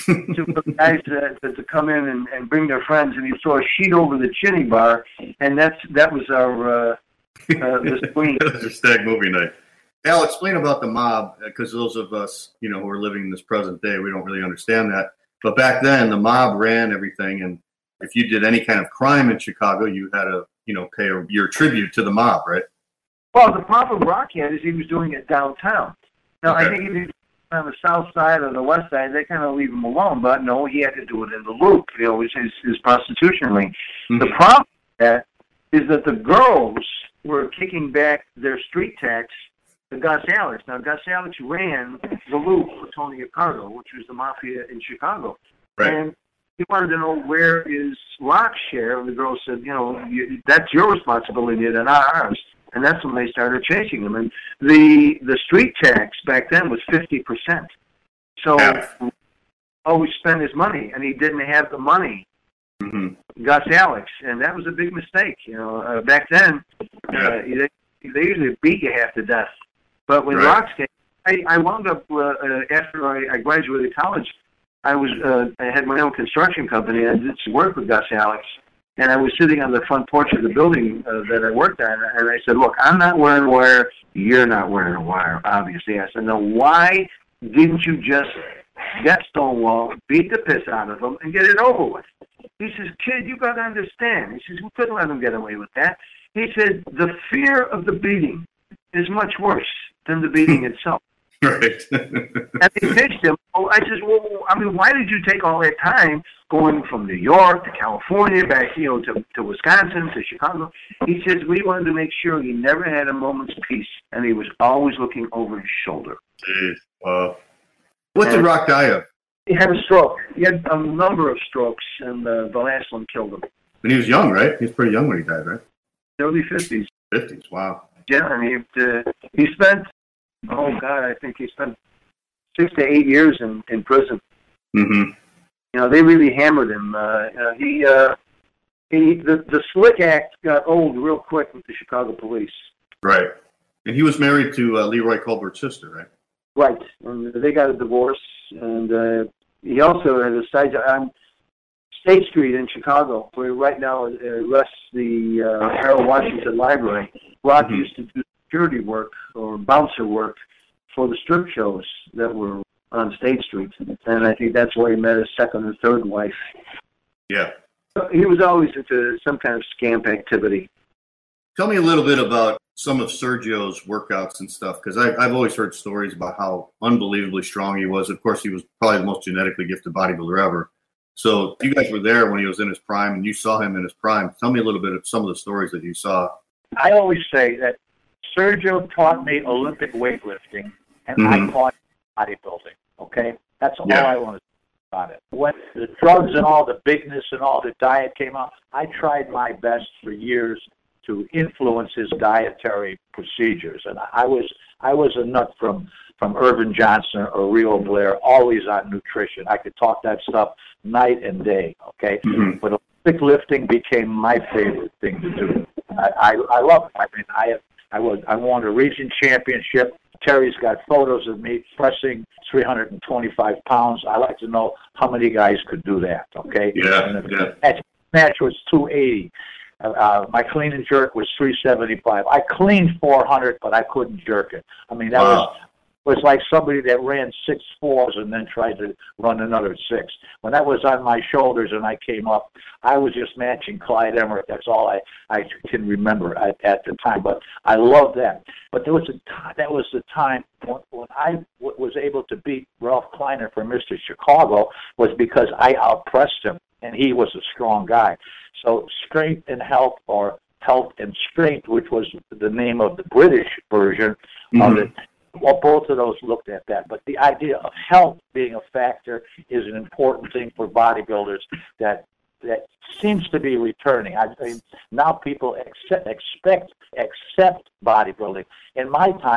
to for the guys to, to, to come in and, and bring their friends, and he'd throw a sheet over the chinny bar, and that's that was our uh, uh, the screen. That was a stag movie night. Al, explain about the mob, because those of us, you know, who are living in this present day, we don't really understand that. But back then, the mob ran everything, and if you did any kind of crime in Chicago, you had to, you know, pay a, your tribute to the mob, right? Well, the problem Rock had is he was doing it downtown. Now, okay. I think if he was on the south side or the west side, they kind of leave him alone. But no, he had to do it in the Loop. You know, it was his, his prostitution ring. Mm-hmm. The problem with that is that the girls were kicking back their street tax to Gus Alex. Now, Gus Alex ran the Loop for Tony Accardo, which was the mafia in Chicago. Right. And he wanted to know where is Rock's share, and the girl said, you know, you, that's your responsibility and not ours. And that's when they started chasing him. And the the street tax back then was fifty percent. So yeah. always spent his money, and he didn't have the money. Mm-hmm. Gus Alex, and that was a big mistake. You know, uh, back then, yeah. uh, they, they usually beat you half to death. But when right. Rock's came, I, I wound up, uh, uh, after I, I graduated college, I was uh, I had my own construction company, and I did some work with Gus Alex. And I was sitting on the front porch of the building uh, that I worked on, and I said, look, I'm not wearing a wire. You're not wearing a wire, obviously. I said, no, why didn't you just get Stonewall, beat the piss out of him, and get it over with? He says, kid, you got to understand. He says, we couldn't let him get away with that. He said, the fear of the beating is much worse than the beating itself. Right. And they pitched him. Oh, I says, well, I mean, why did you take all that time going from New York to California, back, you know, to, to Wisconsin, to Chicago? He says, we wanted to make sure he never had a moment's peace, and he was always looking over his shoulder. Jeez. Wow. What did Rock die of? He had a stroke. He had a number of strokes, and uh, the last one killed him. And he was young, right? He was pretty young when he died, right? Early fifties. fifties, wow. Yeah, I mean, uh, he spent, oh, God, I think he spent six to eight years in, in prison. Mm-hmm. You know, they really hammered him. Uh, uh, he, uh, he, the, the Slick Act got old real quick with the Chicago police. Right. And he was married to uh, Leroy Colbert's sister, right? Right. And they got a divorce. And uh, he also had a side job on State Street in Chicago, where right now uh, rests the uh, Harold Washington Library. Rock mm-hmm. used to do security work or bouncer work for the strip shows that were on State Street. And I think that's where he met his second or third wife. Yeah. He was always into some kind of scamp activity. Tell me a little bit about some of Sergio's workouts and stuff, because I've always heard stories about how unbelievably strong he was. Of course, he was probably the most genetically gifted bodybuilder ever. So you guys were there when he was in his prime, and you saw him in his prime. Tell me a little bit of some of the stories that you saw. I always say that Sergio taught me Olympic weightlifting, and mm-hmm. I taught bodybuilding, okay? That's all yeah. I want to say about it. When the drugs and all the bigness and all the diet came out, I tried my best for years to influence his dietary procedures. And I was I was a nut from, from Irvin Johnson or Rio Blair, always on nutrition. I could talk that stuff night and day, okay? Mm-hmm. But Olympic lifting became my favorite thing to do. I, I, I love it. I mean, I have, I was I won a region championship. Terry's got photos of me pressing three hundred twenty-five pounds. I like to know how many guys could do that, okay? Yeah, and the yeah. match, match was two eighty. Uh, my clean and jerk was three seventy-five. I cleaned four hundred, but I couldn't jerk it. I mean, that wow. was was like somebody that ran six fours and then tried to run another six. When that was on my shoulders and I came up, I was just matching Clyde Emmerich. That's all I, I can remember at, at the time. But I loved that. But there was a time, that was the time when, when I w- was able to beat Ralph Kleiner for Mister Chicago was because I outpressed him, and he was a strong guy. So strength and health, or health and strength, which was the name of the British version mm-hmm. of it, well, both of those looked at that. But the idea of health being a factor is an important thing for bodybuilders that that seems to be returning. I mean, now people accept, expect, accept bodybuilding. In my time,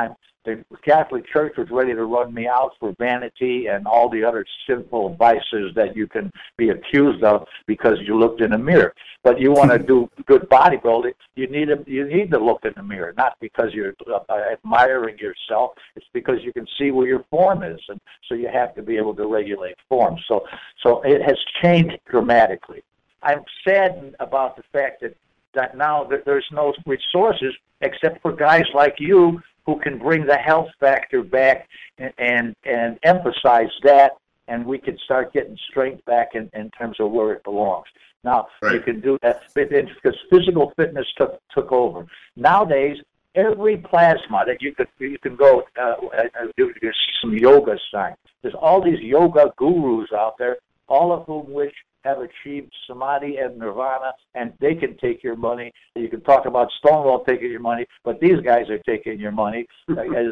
the Catholic Church was ready to run me out for vanity and all the other sinful vices that you can be accused of because you looked in a mirror. But you want to do good bodybuilding, you need a, you need to look in the mirror, not because you're uh, admiring yourself. It's because you can see where your form is, and so you have to be able to regulate form. So, so it has changed dramatically. I'm saddened about the fact that that now there's no resources except for guys like you who can bring the health factor back and and, and emphasize that, and we can start getting strength back in, in terms of where it belongs. Now, right. You can do that because physical fitness took took over. Nowadays, every plasma that you could you can go uh, do some yoga sign. There's all these yoga gurus out there, all of whom wish have achieved samadhi and nirvana, and they can take your money. You can talk about Stonewall taking your money, but these guys are taking your money. as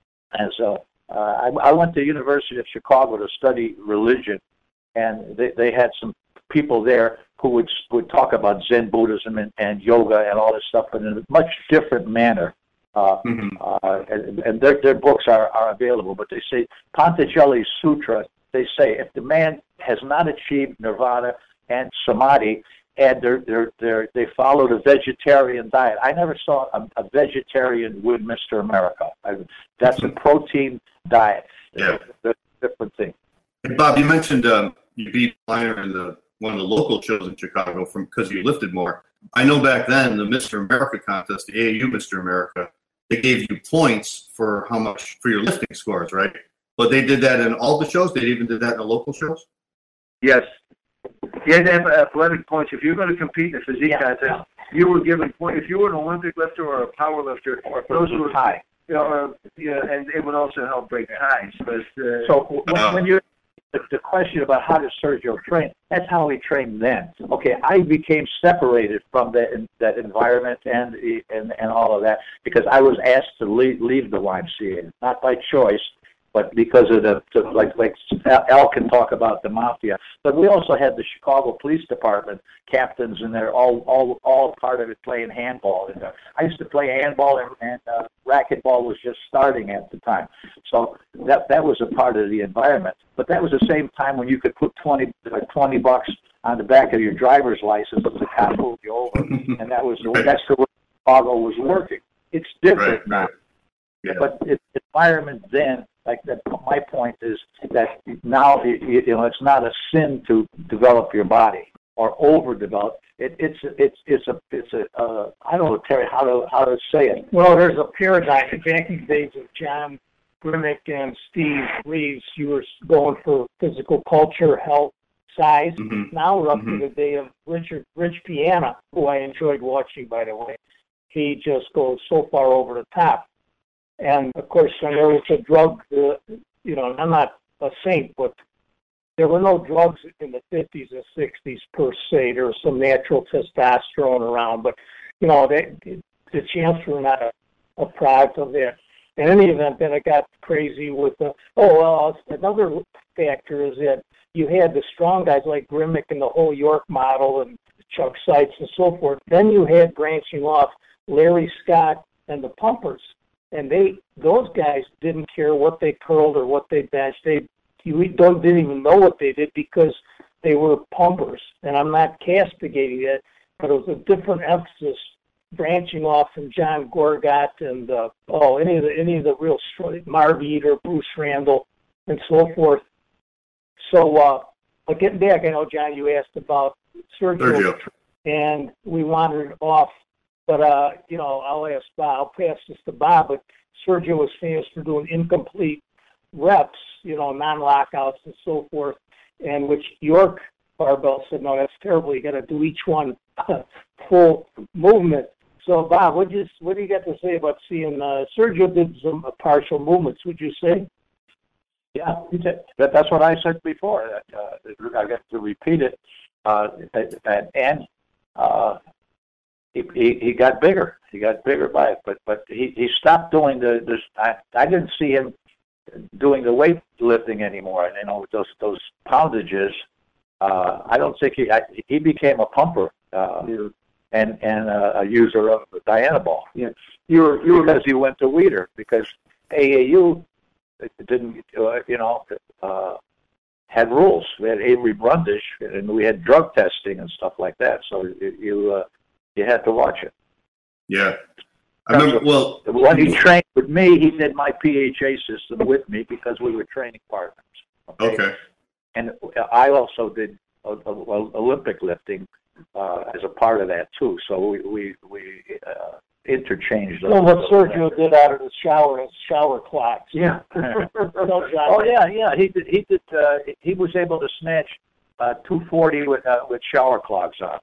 as uh, uh, I, I went to the University of Chicago to study religion, and they, they had some people there who would would talk about Zen Buddhism and, and yoga and all this stuff, but in a much different manner. Uh, mm-hmm. uh, and and their, their books are, are available, but they say Patanjali Sutra. They say if the man has not achieved nirvana and samadhi, and they're, they're, they're, they follow the vegetarian diet. I never saw a, a vegetarian with Mister America. I, that's a protein diet. Yeah. That's a different thing. And Bob, you mentioned um, you beat Liner in the one of the local shows in Chicago from because you lifted more. I know back then the Mister America contest, the A A U Mister America, they gave you points for how much for your lifting scores, right? But they did that in all the shows? They even did that in the local shows? Yes. You had to have athletic points. If you're going to compete in a physique yeah, contest, yeah. you were given points. If you were an Olympic lifter or a power lifter, or those were high. You know, uh, yeah, and it would also help break ties. But, uh, so when, uh, when you the, the question about how does Sergio train, that's how he trained then. Okay, I became separated from that that environment and and and all of that because I was asked to leave, leave the Y M C A, not by choice, but because of the, the like like Al can talk about the mafia. But we also had the Chicago Police Department captains, and they're all all all part of it playing handball. And uh, I used to play handball, and, and uh, racquetball was just starting at the time. So that that was a part of the environment. But that was the same time when you could put twenty like twenty bucks on the back of your driver's license if the cop pulled you over, and that was right. that's the way Chicago was working. It's different right, now. Right. Yeah. But the environment then, like that, my point is that now you know it's not a sin to develop your body or overdevelop. It, it's it's it's a it's a uh, I don't know, Terry, how to how to say it. Well, there's a paradigm. Back in the days of John Grimmick and Steve Reeves, you were going for physical culture, health, size. Mm-hmm. Now we're up mm-hmm. to the day of Richard Rich Piana, who I enjoyed watching, by the way. He just goes so far over the top. And, of course, when there was a drug, uh, you know, I'm not a saint, but there were no drugs in the fifties and sixties per se. There was some natural testosterone around, but, you know, they, the chance were not a, a product of that. In any event, then it got crazy with the, oh, well, another factor is that you had the strong guys like Grimmick and the whole York model and Chuck Seitz and so forth. Then you had branching off Larry Scott and the Pumpers. And they, those guys didn't care what they curled or what they benched. They, you don't, didn't even know what they did because they were pumpers. And I'm not castigating that, but it was a different emphasis, branching off from John Gorgat and uh, oh, any of the any of the real Marv Eater, Bruce Randall, and so forth. So, uh, but getting back, I know John, you asked about Sergio, Sergio. and we wandered off. But, uh, you know, I'll ask Bob, I'll pass this to Bob, but Sergio was famous for doing incomplete reps, you know, non-lockouts and so forth, and which York Barbell said, no, that's terrible. You got to do each one full movement. So, Bob, what do you, what do you got to say about seeing uh, Sergio did some uh, partial movements, would you say? Yeah, that, that's what I said before. Uh, I got to repeat it. Uh, and, and uh, He, he he got bigger. He got bigger by it, but but he, he stopped doing the this. I, I didn't see him doing the weight lifting anymore. You know, with those those poundages. Uh, I don't think he I, he became a pumper uh, and and uh, a user of the Dianabol. Yeah, you were you were as he went to Weider because A A U didn't, uh, you know, uh, had rules. We had Avery Brundage, and we had drug testing and stuff like that. So you you, uh, you had to watch it. Yeah. I remember, well, when he trained with me, he did my P H A system with me because we were training partners. Okay. okay. And I also did uh, Olympic lifting uh, as a part of that too. So we we, we uh, interchanged. Well, what Sergio did out of the shower is shower clocks. Yeah. Oh yeah, yeah. He did. He did. Uh, he was able to snatch uh, two forty with uh, with shower clogs on.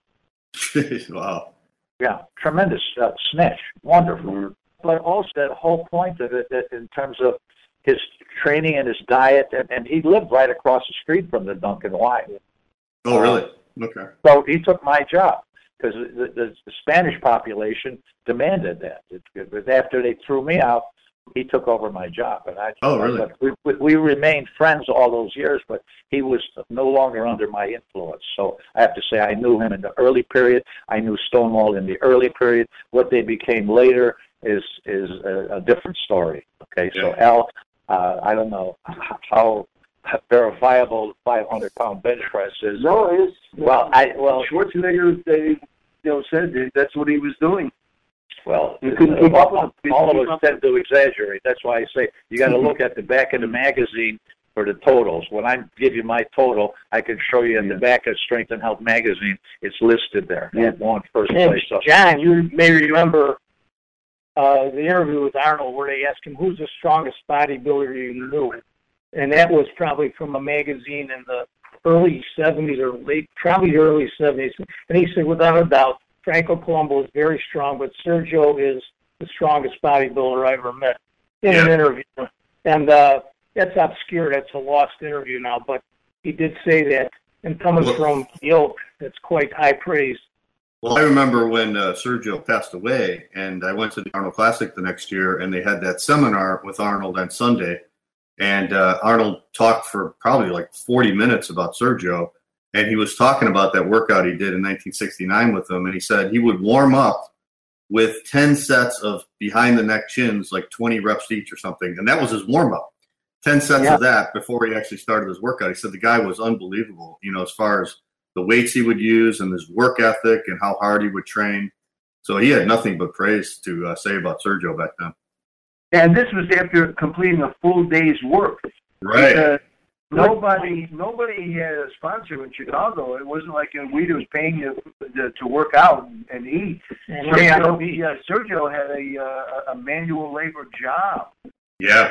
Wow. Yeah, tremendous uh, snatch, wonderful. But also the whole point of it, that in terms of his training and his diet, and, and he lived right across the street from the Duncan Y. Oh, really? Okay. So he took my job because the, the, the Spanish population demanded that. It, it was after they threw me out, he took over my job, and I. Oh, really? But we, we, we remained friends all those years, but he was no longer under my influence. So I have to say, I knew him in the early period. I knew Stonewall in the early period. What they became later is is a, a different story. Okay, yeah. So Al, uh, I don't know how verifiable the five hundred pound bench press is. No, it is. Well, I well Schwarzenegger, they you know said that that's what he was doing. Well, You couldn't keep up with him. all of us tend to exaggerate. That's why I say you got to look at the back of the magazine for the totals. When I give you my total, I can show you in the back of Strength and Health magazine. It's listed there. Yeah. One first And place. So, John, you may remember uh, the interview with Arnold where they asked him who's the strongest bodybuilder you knew, and that was probably from a magazine in the early seventies or late, probably the early seventies. And he said, without a doubt, Franco Columbu is very strong, but Sergio is the strongest bodybuilder I ever met in Yeah. an interview. And uh, that's obscure. That's a lost interview now. But he did say that. And coming Well- from the Oak, that's quite high praise. Well, I remember when uh, Sergio passed away, and I went to the Arnold Classic the next year, and they had that seminar with Arnold on Sunday. And uh, Arnold talked for probably like forty minutes about Sergio. And he was talking about that workout he did in nineteen sixty-nine with him. And he said he would warm up with ten sets of behind the neck chins, like twenty reps each or something. And that was his warm up. ten sets Yeah. of that before he actually started his workout. He said the guy was unbelievable, you know, as far as the weights he would use and his work ethic and how hard he would train. So he had nothing but praise to uh, say about Sergio back then. And this was after completing a full day's work. Right. Uh, nobody, nobody had a sponsor in Chicago. It wasn't like uh, Weeder was paying you to, to work out and, and eat. And Sergio, yeah, Sergio had a uh, a manual labor job, Yeah.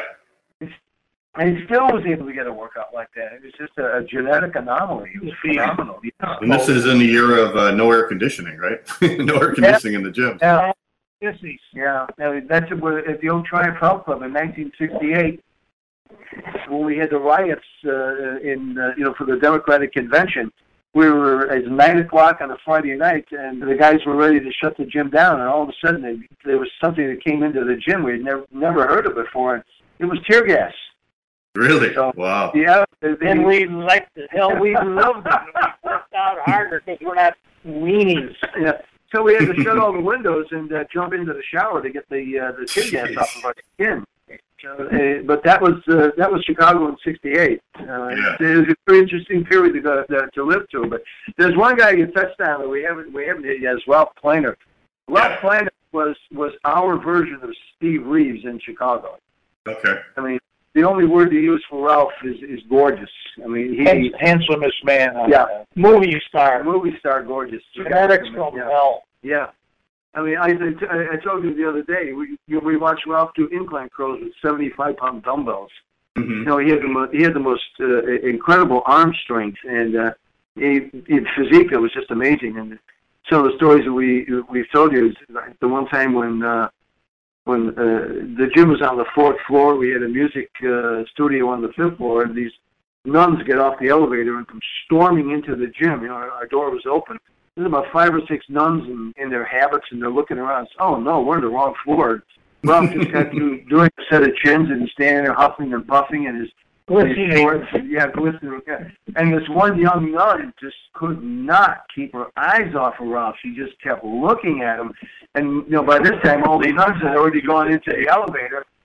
and he still was able to get a workout like that. It was just a, a genetic anomaly. It was phenomenal. Yeah. And this is in the era of uh, no air conditioning, right? No air conditioning in the gym. Yeah. Sissies. Yeah, now, that's what- at the old Triumph Health Club in nineteen sixty-eight, when we had the riots uh, in uh, you know for the Democratic Convention. We were at nine o'clock on a Friday night, and the guys were ready to shut the gym down. And all of a sudden, they, there was something that came into the gym we had never never heard of before. And it was tear gas. Really? So, Wow. Yeah, they, And we liked it. Hell, we loved it. We worked out harder because we're not weenies. yeah. So we had to shut all the windows and uh, jump into the shower to get the uh, the tear gas off of our skin. Uh, but that was uh, that was Chicago in sixty-eight. Uh, Yeah. It was a very interesting period to go to, to live through. But there's one guy you touched on that we haven't we haven't hit yet. Is Ralph Kleiner. Ralph Kleiner was was our version of Steve Reeves in Chicago. Okay. I mean, the only word to use for Ralph is, is gorgeous. I mean, he Hands- handsomest man. On, Yeah. uh, Movie star. movie star gorgeous. Genetics from Yeah. hell. Yeah. I mean, I, I, I told you the other day, we you know, we watched Ralph do incline curls with seventy-five pound dumbbells. Mm-hmm. You know, he had the mo- he had the most uh, incredible arm strength and uh, he, his physique that was just amazing. And some of the stories that we we've told you is like the one time when uh, when uh, the gym was on the fourth floor, we had a music uh, studio on the fifth floor, and these nuns get off the elevator and come storming into the gym. You know, our, our door was open. There's about five or six nuns in, in their habits, and they're looking around. Oh, no, we're on the wrong floor. Ralph just got through doing a set of chins, and he's standing there huffing and puffing, and his, Glistening. his shorts, yeah, glistening. Yeah. And this one young nun just could not keep her eyes off of Ralph. She just kept looking at him. And, you know, by this time, all the nuns had already gone into the elevator,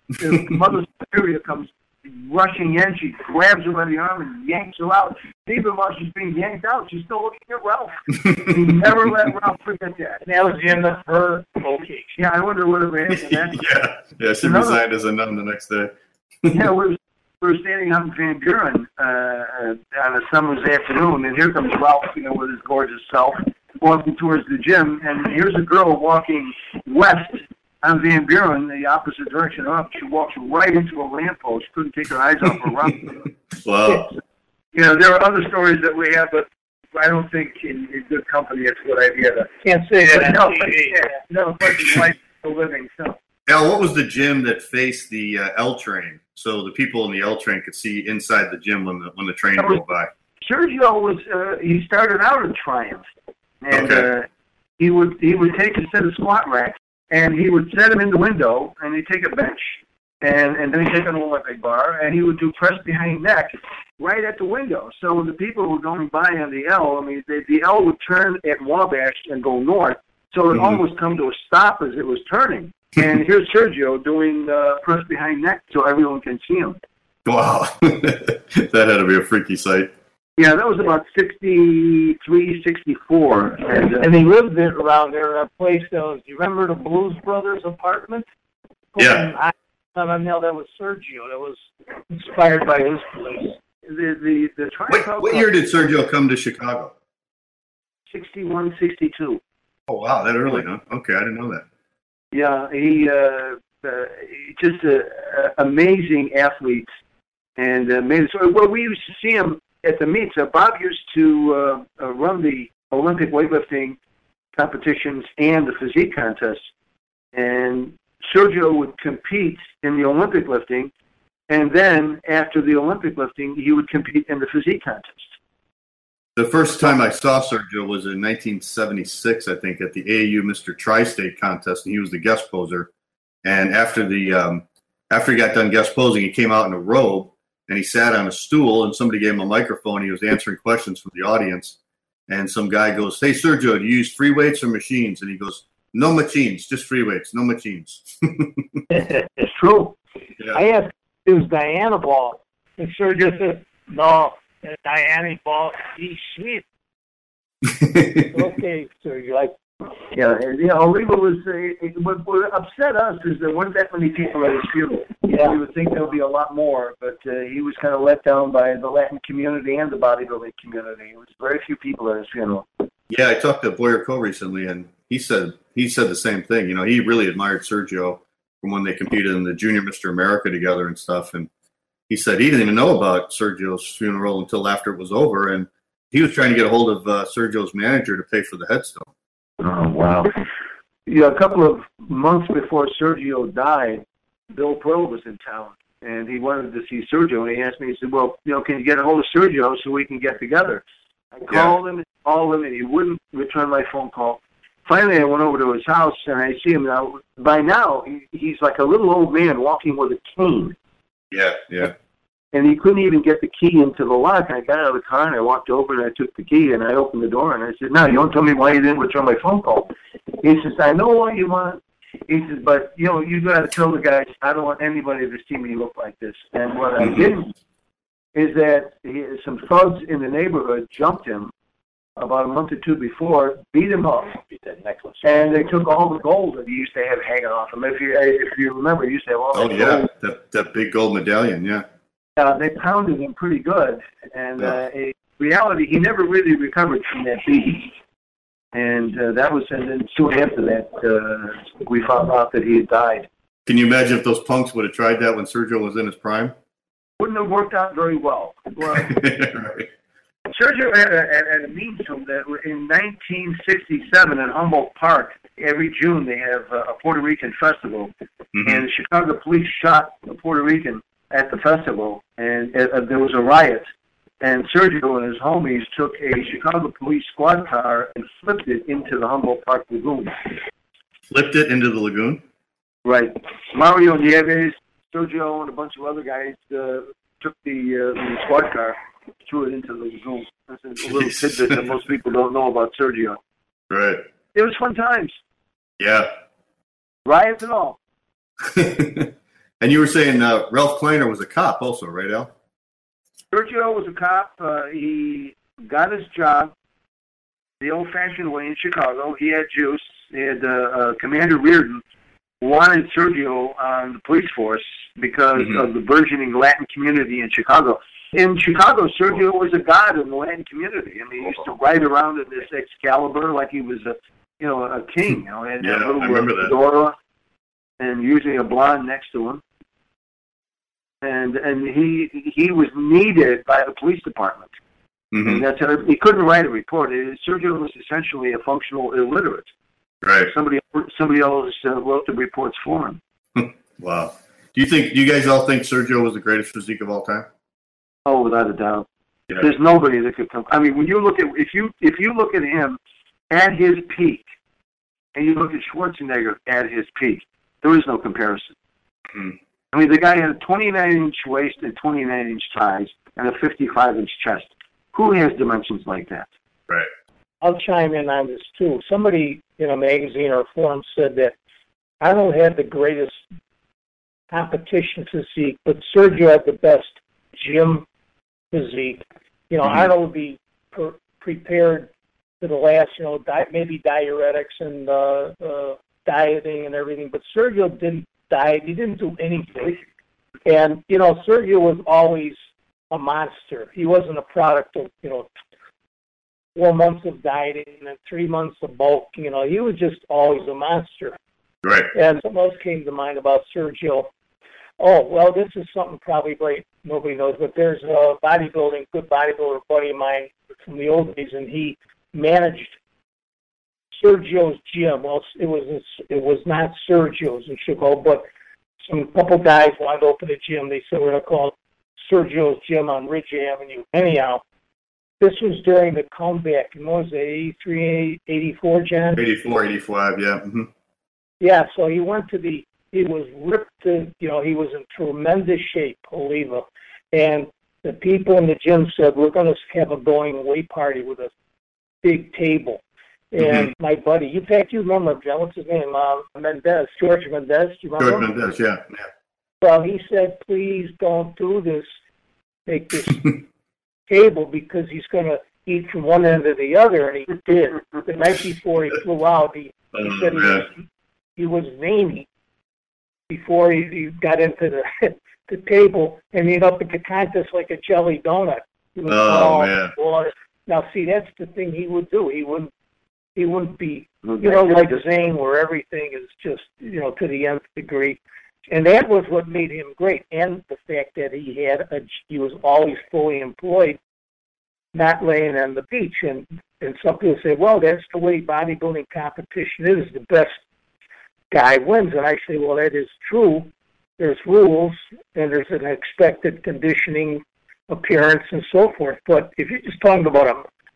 the mother superior comes rushing in. She grabs her by the arm and yanks her out. Even while she's being yanked out, she's still looking at Ralph. He never let Ralph forget that. And that was the end of her vocation. Yeah, I wonder what it is. yeah, yeah, she Another, resigned as a nun the next day. yeah, we were, we were standing on Van Buren uh, on a summer's afternoon, and here comes Ralph, you know, with his gorgeous self, walking towards the gym, and here's a girl walking west on Van Buren, the opposite direction up. She walks right into a lamppost. Couldn't take her eyes off her run. Wow. You know, there are other stories that we have, but I don't think in, in good company it's a good idea to... Can't say that. No, but, yeah, no, but it's life for living, so... Al, what was the gym that faced the uh, L train? So the people in the L train could see inside the gym when the when the train was, go by. Sergio was, uh, he started out in Triumph. And okay. uh, he would he would take a set of squat racks, and he would set them in the window, and he'd take a bench, and, and then he'd take an Olympic bar, and he would do press behind neck right at the window. So when the people were going by on the L, I mean, the, the L would turn at Wabash and go north, so it mm-hmm. almost come to a stop as it was turning. And here's Sergio doing uh, press behind neck so everyone can see him. Wow. That had to be a freaky sight. Yeah, that was about sixty-three, sixty-four. And, uh, and he lived there around there in a place that was, do you remember the Blues Brothers apartment? Yeah. I, I know that was Sergio. That was inspired by his place. The, the, the what, what year did Sergio come to Chicago? sixty-one, sixty-two. Oh, wow, that early, huh? Okay, I didn't know that. Yeah, he uh, uh, just a, a amazing athlete. And uh, made, so, well, we used to see him at the meets. Uh, Bob used to uh, uh, run the Olympic weightlifting competitions and the physique contests. And Sergio would compete in the Olympic lifting, and then after the Olympic lifting, he would compete in the physique contest. The first time I saw Sergio was in nineteen seventy-six, I think, at the A A U Mister Tri-State contest, and he was the guest poser. And after the um, after he got done guest posing, he came out in a robe, and he sat on a stool, and somebody gave him a microphone. He was answering questions from the audience, and some guy goes, "Hey, Sergio, do you use free weights or machines?" And he goes, "No machines, just free weights, no machines." It's true. Yeah. I asked, it was Diana ball, and Sergio said, "No, Diana ball, he's sweet." Okay, Sergio, like. Yeah, and, you know, Oliva was, uh, what, what upset us is there weren't that many people at his funeral. Yeah. We would think there would be a lot more, but uh, he was kind of let down by the Latin community and the bodybuilding community. It was very few people at his funeral. Yeah, I talked to Boyer Coe recently, and he said he said the same thing. You know, he really admired Sergio from when they competed in the Junior Mister America together and stuff. And he said he didn't even know about Sergio's funeral until after it was over, and he was trying to get a hold of uh, Sergio's manager to pay for the headstone. Oh, wow. Yeah, a couple of months before Sergio died, Bill Pearl was in town, and he wanted to see Sergio, and he asked me, he said, well, you know, can you get a hold of Sergio so we can get together? I called yeah. him and called him, and he wouldn't return my phone call. Finally, I went over to his house, and I see him now. By now, he, he's like a little old man walking with a cane. Yeah, yeah. And he couldn't even get the key into the lock. I got out of the car, and I walked over, and I took the key, and I opened the door, and I said, no, you don't tell me why you didn't return my phone call. He says, I know why you want. He says, but, you know, you got to tell the guys, I don't want anybody to see me look like this. And what I didn't is that he, some thugs in the neighborhood jumped him about a month or two before, beat him up, beat that necklace, and they took all the gold that he used to have hanging off him. If you if you remember, he used to have all oh, that yeah, gold. that, that big gold medallion, yeah. Uh, they pounded him pretty good, and uh, in reality, he never really recovered from that beating. And uh, that was, and then soon after that, uh, we found out that he had died. Can you imagine if those punks would have tried that when Sergio was in his prime? Wouldn't have worked out very well. Well, right. Sergio had a, had a meme film that in nineteen sixty-seven in Humboldt Park, every June they have a Puerto Rican festival, mm-hmm. and the Chicago police shot a Puerto Rican at the festival, and uh, there was a riot, and Sergio and his homies took a Chicago police squad car and flipped it into the Humboldt Park Lagoon. Flipped it into the lagoon? Right. Mario Nieves, Sergio, and a bunch of other guys uh, took the, uh, the squad car, threw it into the lagoon. That's a little tidbit that most people don't know about Sergio. Right. It was fun times. Yeah. Riots and all. And you were saying uh, Ralph Kleiner was a cop also, right, Al? Sergio was a cop. Uh, he got his job the old-fashioned way in Chicago. He had juice. He had uh, uh, Commander Reardon wanted Sergio on the police force because mm-hmm. of the burgeoning Latin community in Chicago. In Chicago, Sergio was a god in the Latin community. I mean, he used to ride around in this Excalibur like he was a, you know, a king. You know, and yeah, a little I remember that. fedora, and usually a blonde next to him. And and he he was needed by the police department. Mm-hmm. And that's how, he couldn't write a report. Sergio was essentially a functional illiterate. Right. Somebody somebody else uh, wrote the reports for him. Wow. Do you think? Do you guys all think Sergio was the greatest physique of all time? Oh, without a doubt. Yeah. There's nobody that could come. I mean, when you look at if you if you look at him at his peak, and you look at Schwarzenegger at his peak, there is no comparison. Mm-hmm. I mean, the guy had a twenty-nine inch waist and twenty-nine inch thighs and a fifty-five inch chest. Who has dimensions like that? Right. I'll chime in on this too. Somebody in a magazine or a forum said that Arnold had the greatest competition physique, but Sergio had the best gym physique. You know, mm-hmm. Arnold would be per- prepared to the last, you know, di- maybe diuretics and uh, uh, dieting and everything, but Sergio didn't diet. He didn't do anything. And, you know, Sergio was always a monster. He wasn't a product of, you know, four months of dieting and three months of bulk. You know, he was just always a monster. Right. And something else came to mind about Sergio. Oh, well, this is something probably great. Nobody knows, but there's a bodybuilding, good bodybuilder buddy of mine from the old days, and he managed Sergio's gym. Well, it was it was not Sergio's in Chicago, but some couple guys wanted to open a gym. They said we're going to call it Sergio's Gym on Ridge Avenue. Anyhow, this was during the comeback. And what was it, eighty-three, eighty-four, John? eighty-four, eighty-five, yeah. Mm-hmm. Yeah, so he went to the, he was ripped to, you know, he was in tremendous shape, Oliva. And the people in the gym said, we're going to have a going away party with a big table. And mm-hmm. my buddy, in fact, you remember, John, what's his name? Uh, Mendez, George Mendez, do you remember? George Mendez, yeah. yeah. Well, he said, please don't do this. Take this table because he's going to eat from one end to the other. And he did. The night before he flew out, he, he oh, said he was, he was veiny before he, he got into the the table and he ended up at the contest like a jelly donut. He was oh, all man. water. Now, see, that's the thing he would do. He wouldn't He wouldn't be, you know, like Zane, where everything is just, you know, to the nth degree. And that was what made him great, and the fact that he had a, he was always fully employed, not laying on the beach. And and some people say, well, that's the way bodybuilding competition is. The best guy wins. And I say, well, that is true. There's rules, and there's an expected conditioning, appearance, and so forth. But if you're just talking about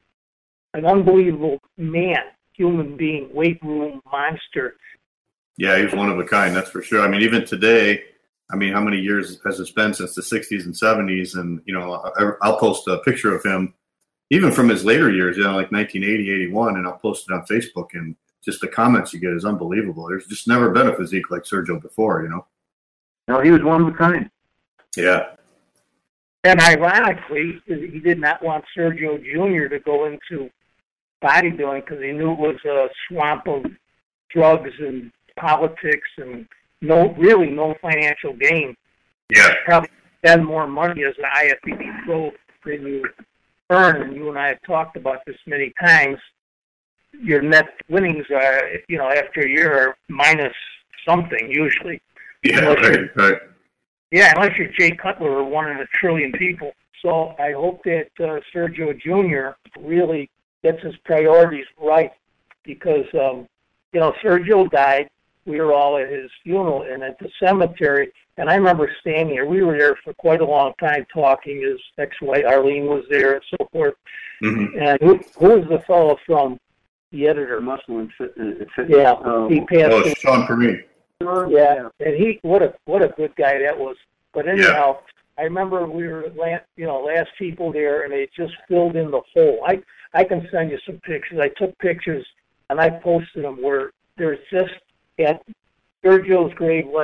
a, an unbelievable man, human being, weight room monster. Yeah, he's one of a kind, that's for sure. I mean, even today, I mean, how many years has it been since the sixties and seventies? And, you know, I'll post a picture of him, even from his later years, you know, like nineteen eighty, eighty-one, and I'll post it on Facebook. And just the comments you get is unbelievable. There's just never been a physique like Sergio before, you know? No, he was one of a kind. Yeah. And ironically, he did not want Sergio Junior to go into bodybuilding because he knew it was a swamp of drugs and politics and no, really no financial gain. Yeah. Probably spend more money as an I F B B pro than you earn. And you and I have talked about this many times. Your net winnings are, you know, after a year are minus something usually. Yeah, right, right. Yeah, unless you're Jay Cutler or one in a trillion people. So I hope that uh, Sergio Junior really gets his priorities right because, um, you know, Sergio died. We were all at his funeral and at the cemetery. And I remember standing there. We were there for quite a long time talking. His ex-wife, Arlene, was there and so forth. Mm-hmm. And who, who was the fellow from the editor? Muscle and Fitness. Yeah, um, he passed. Oh, it's Sean Permee. Yeah, and he what a what a good guy that was. But anyhow, yeah. I remember we were last, you know last people there, and they just filled in the hole. I I can send you some pictures. I took pictures and I posted them where there's just at Sergio's grave, like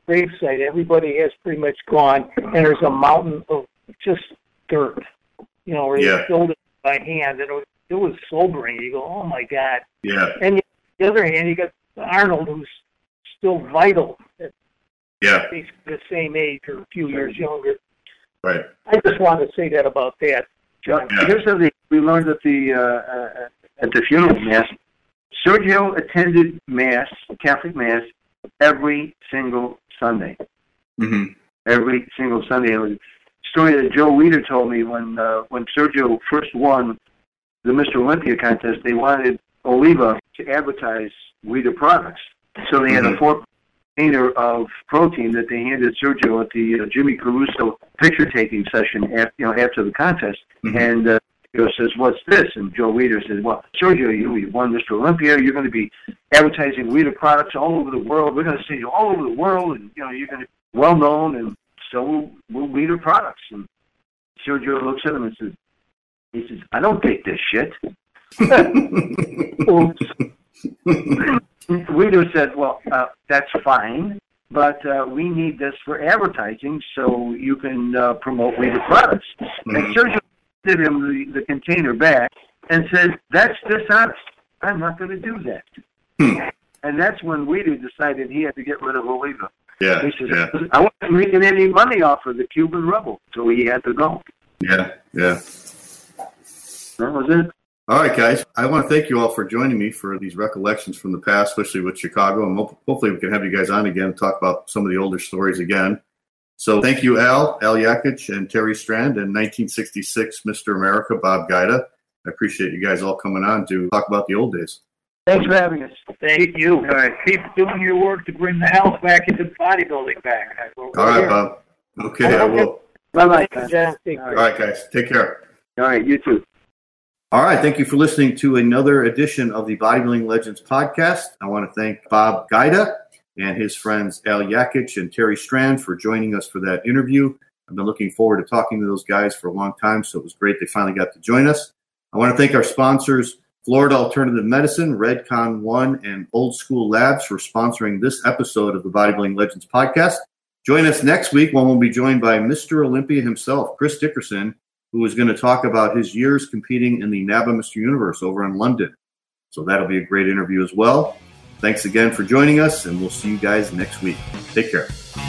gravesite. Everybody has pretty much gone, and there's a mountain of just dirt, you know, where Yeah. they filled it by hand, and it was, it was sobering. You go, oh my God. Yeah. And on the other hand, you got Arnold, who's still vital at Yeah. basically the same age or a few years younger. Right. I just wanted to say that about that, John. Yeah. Here's something we learned at the uh, uh, at the funeral mass. Sergio attended mass, Catholic mass, every single Sunday. Mm-hmm. Every single Sunday. It was a story that Joe Weider told me when uh, when Sergio first won the Mister Olympia contest. They wanted Oliva to advertise Weider products, so they had Mhm. a four container of protein that they handed Sergio at the uh, Jimmy Caruso picture taking session after, you know, after the contest. Mhm. And uh, Sergio says, "What's this?" And Joe Weider says, "Well, Sergio, you, you won Mister Olympia. You're going to be advertising Weider products all over the world. We're going to see you all over the world, and you know you're going to be well known, and so will, will Weider products." And Sergio looks at him and says, "He says, I don't take this shit." Oops. Weider said, "Well, uh, that's fine, but uh, we need this for advertising so you can uh, promote Weider products." Mhm. And Sergio gave him the, the container back and says, "That's dishonest. I'm not going to do that." Hmm. And that's when Weider decided he had to get rid of Oliva. Yeah. He says, Yeah. "I wasn't making any money off of the Cuban rebel, so he had to go." Yeah. Yeah. That was it. All right, guys. I want to thank you all for joining me for these recollections from the past, especially with Chicago, and ho- hopefully we can have you guys on again and talk about some of the older stories again. So thank you, Al, Al Yakic, and Terry Strand, and nineteen sixty-six Mister America, Bob Gaida. I appreciate you guys all coming on to talk about the old days. Thanks for having us. Thank you. All right. Keep doing your work to bring the health back into bodybuilding back. All right, Bob. Okay, I will. Bye-bye. John, take All All right, guys. Take care. All right, you too. All right. Thank you for listening to another edition of the Bodybuilding Legends podcast. I want to thank Bob Gaida and his friends Al Yakic and Terry Strand for joining us for that interview. I've been looking forward to talking to those guys for a long time, so it was great they finally got to join us. I want to thank our sponsors, Florida Alternative Medicine, Redcon One, and Old School Labs for sponsoring this episode of the Bodybuilding Legends podcast. Join us next week when we'll be joined by Mister Olympia himself, Chris Dickerson, who is going to talk about his years competing in the NABBA Mister Universe over in London. So that'll be a great interview as well. Thanks again for joining us, and we'll see you guys next week. Take care.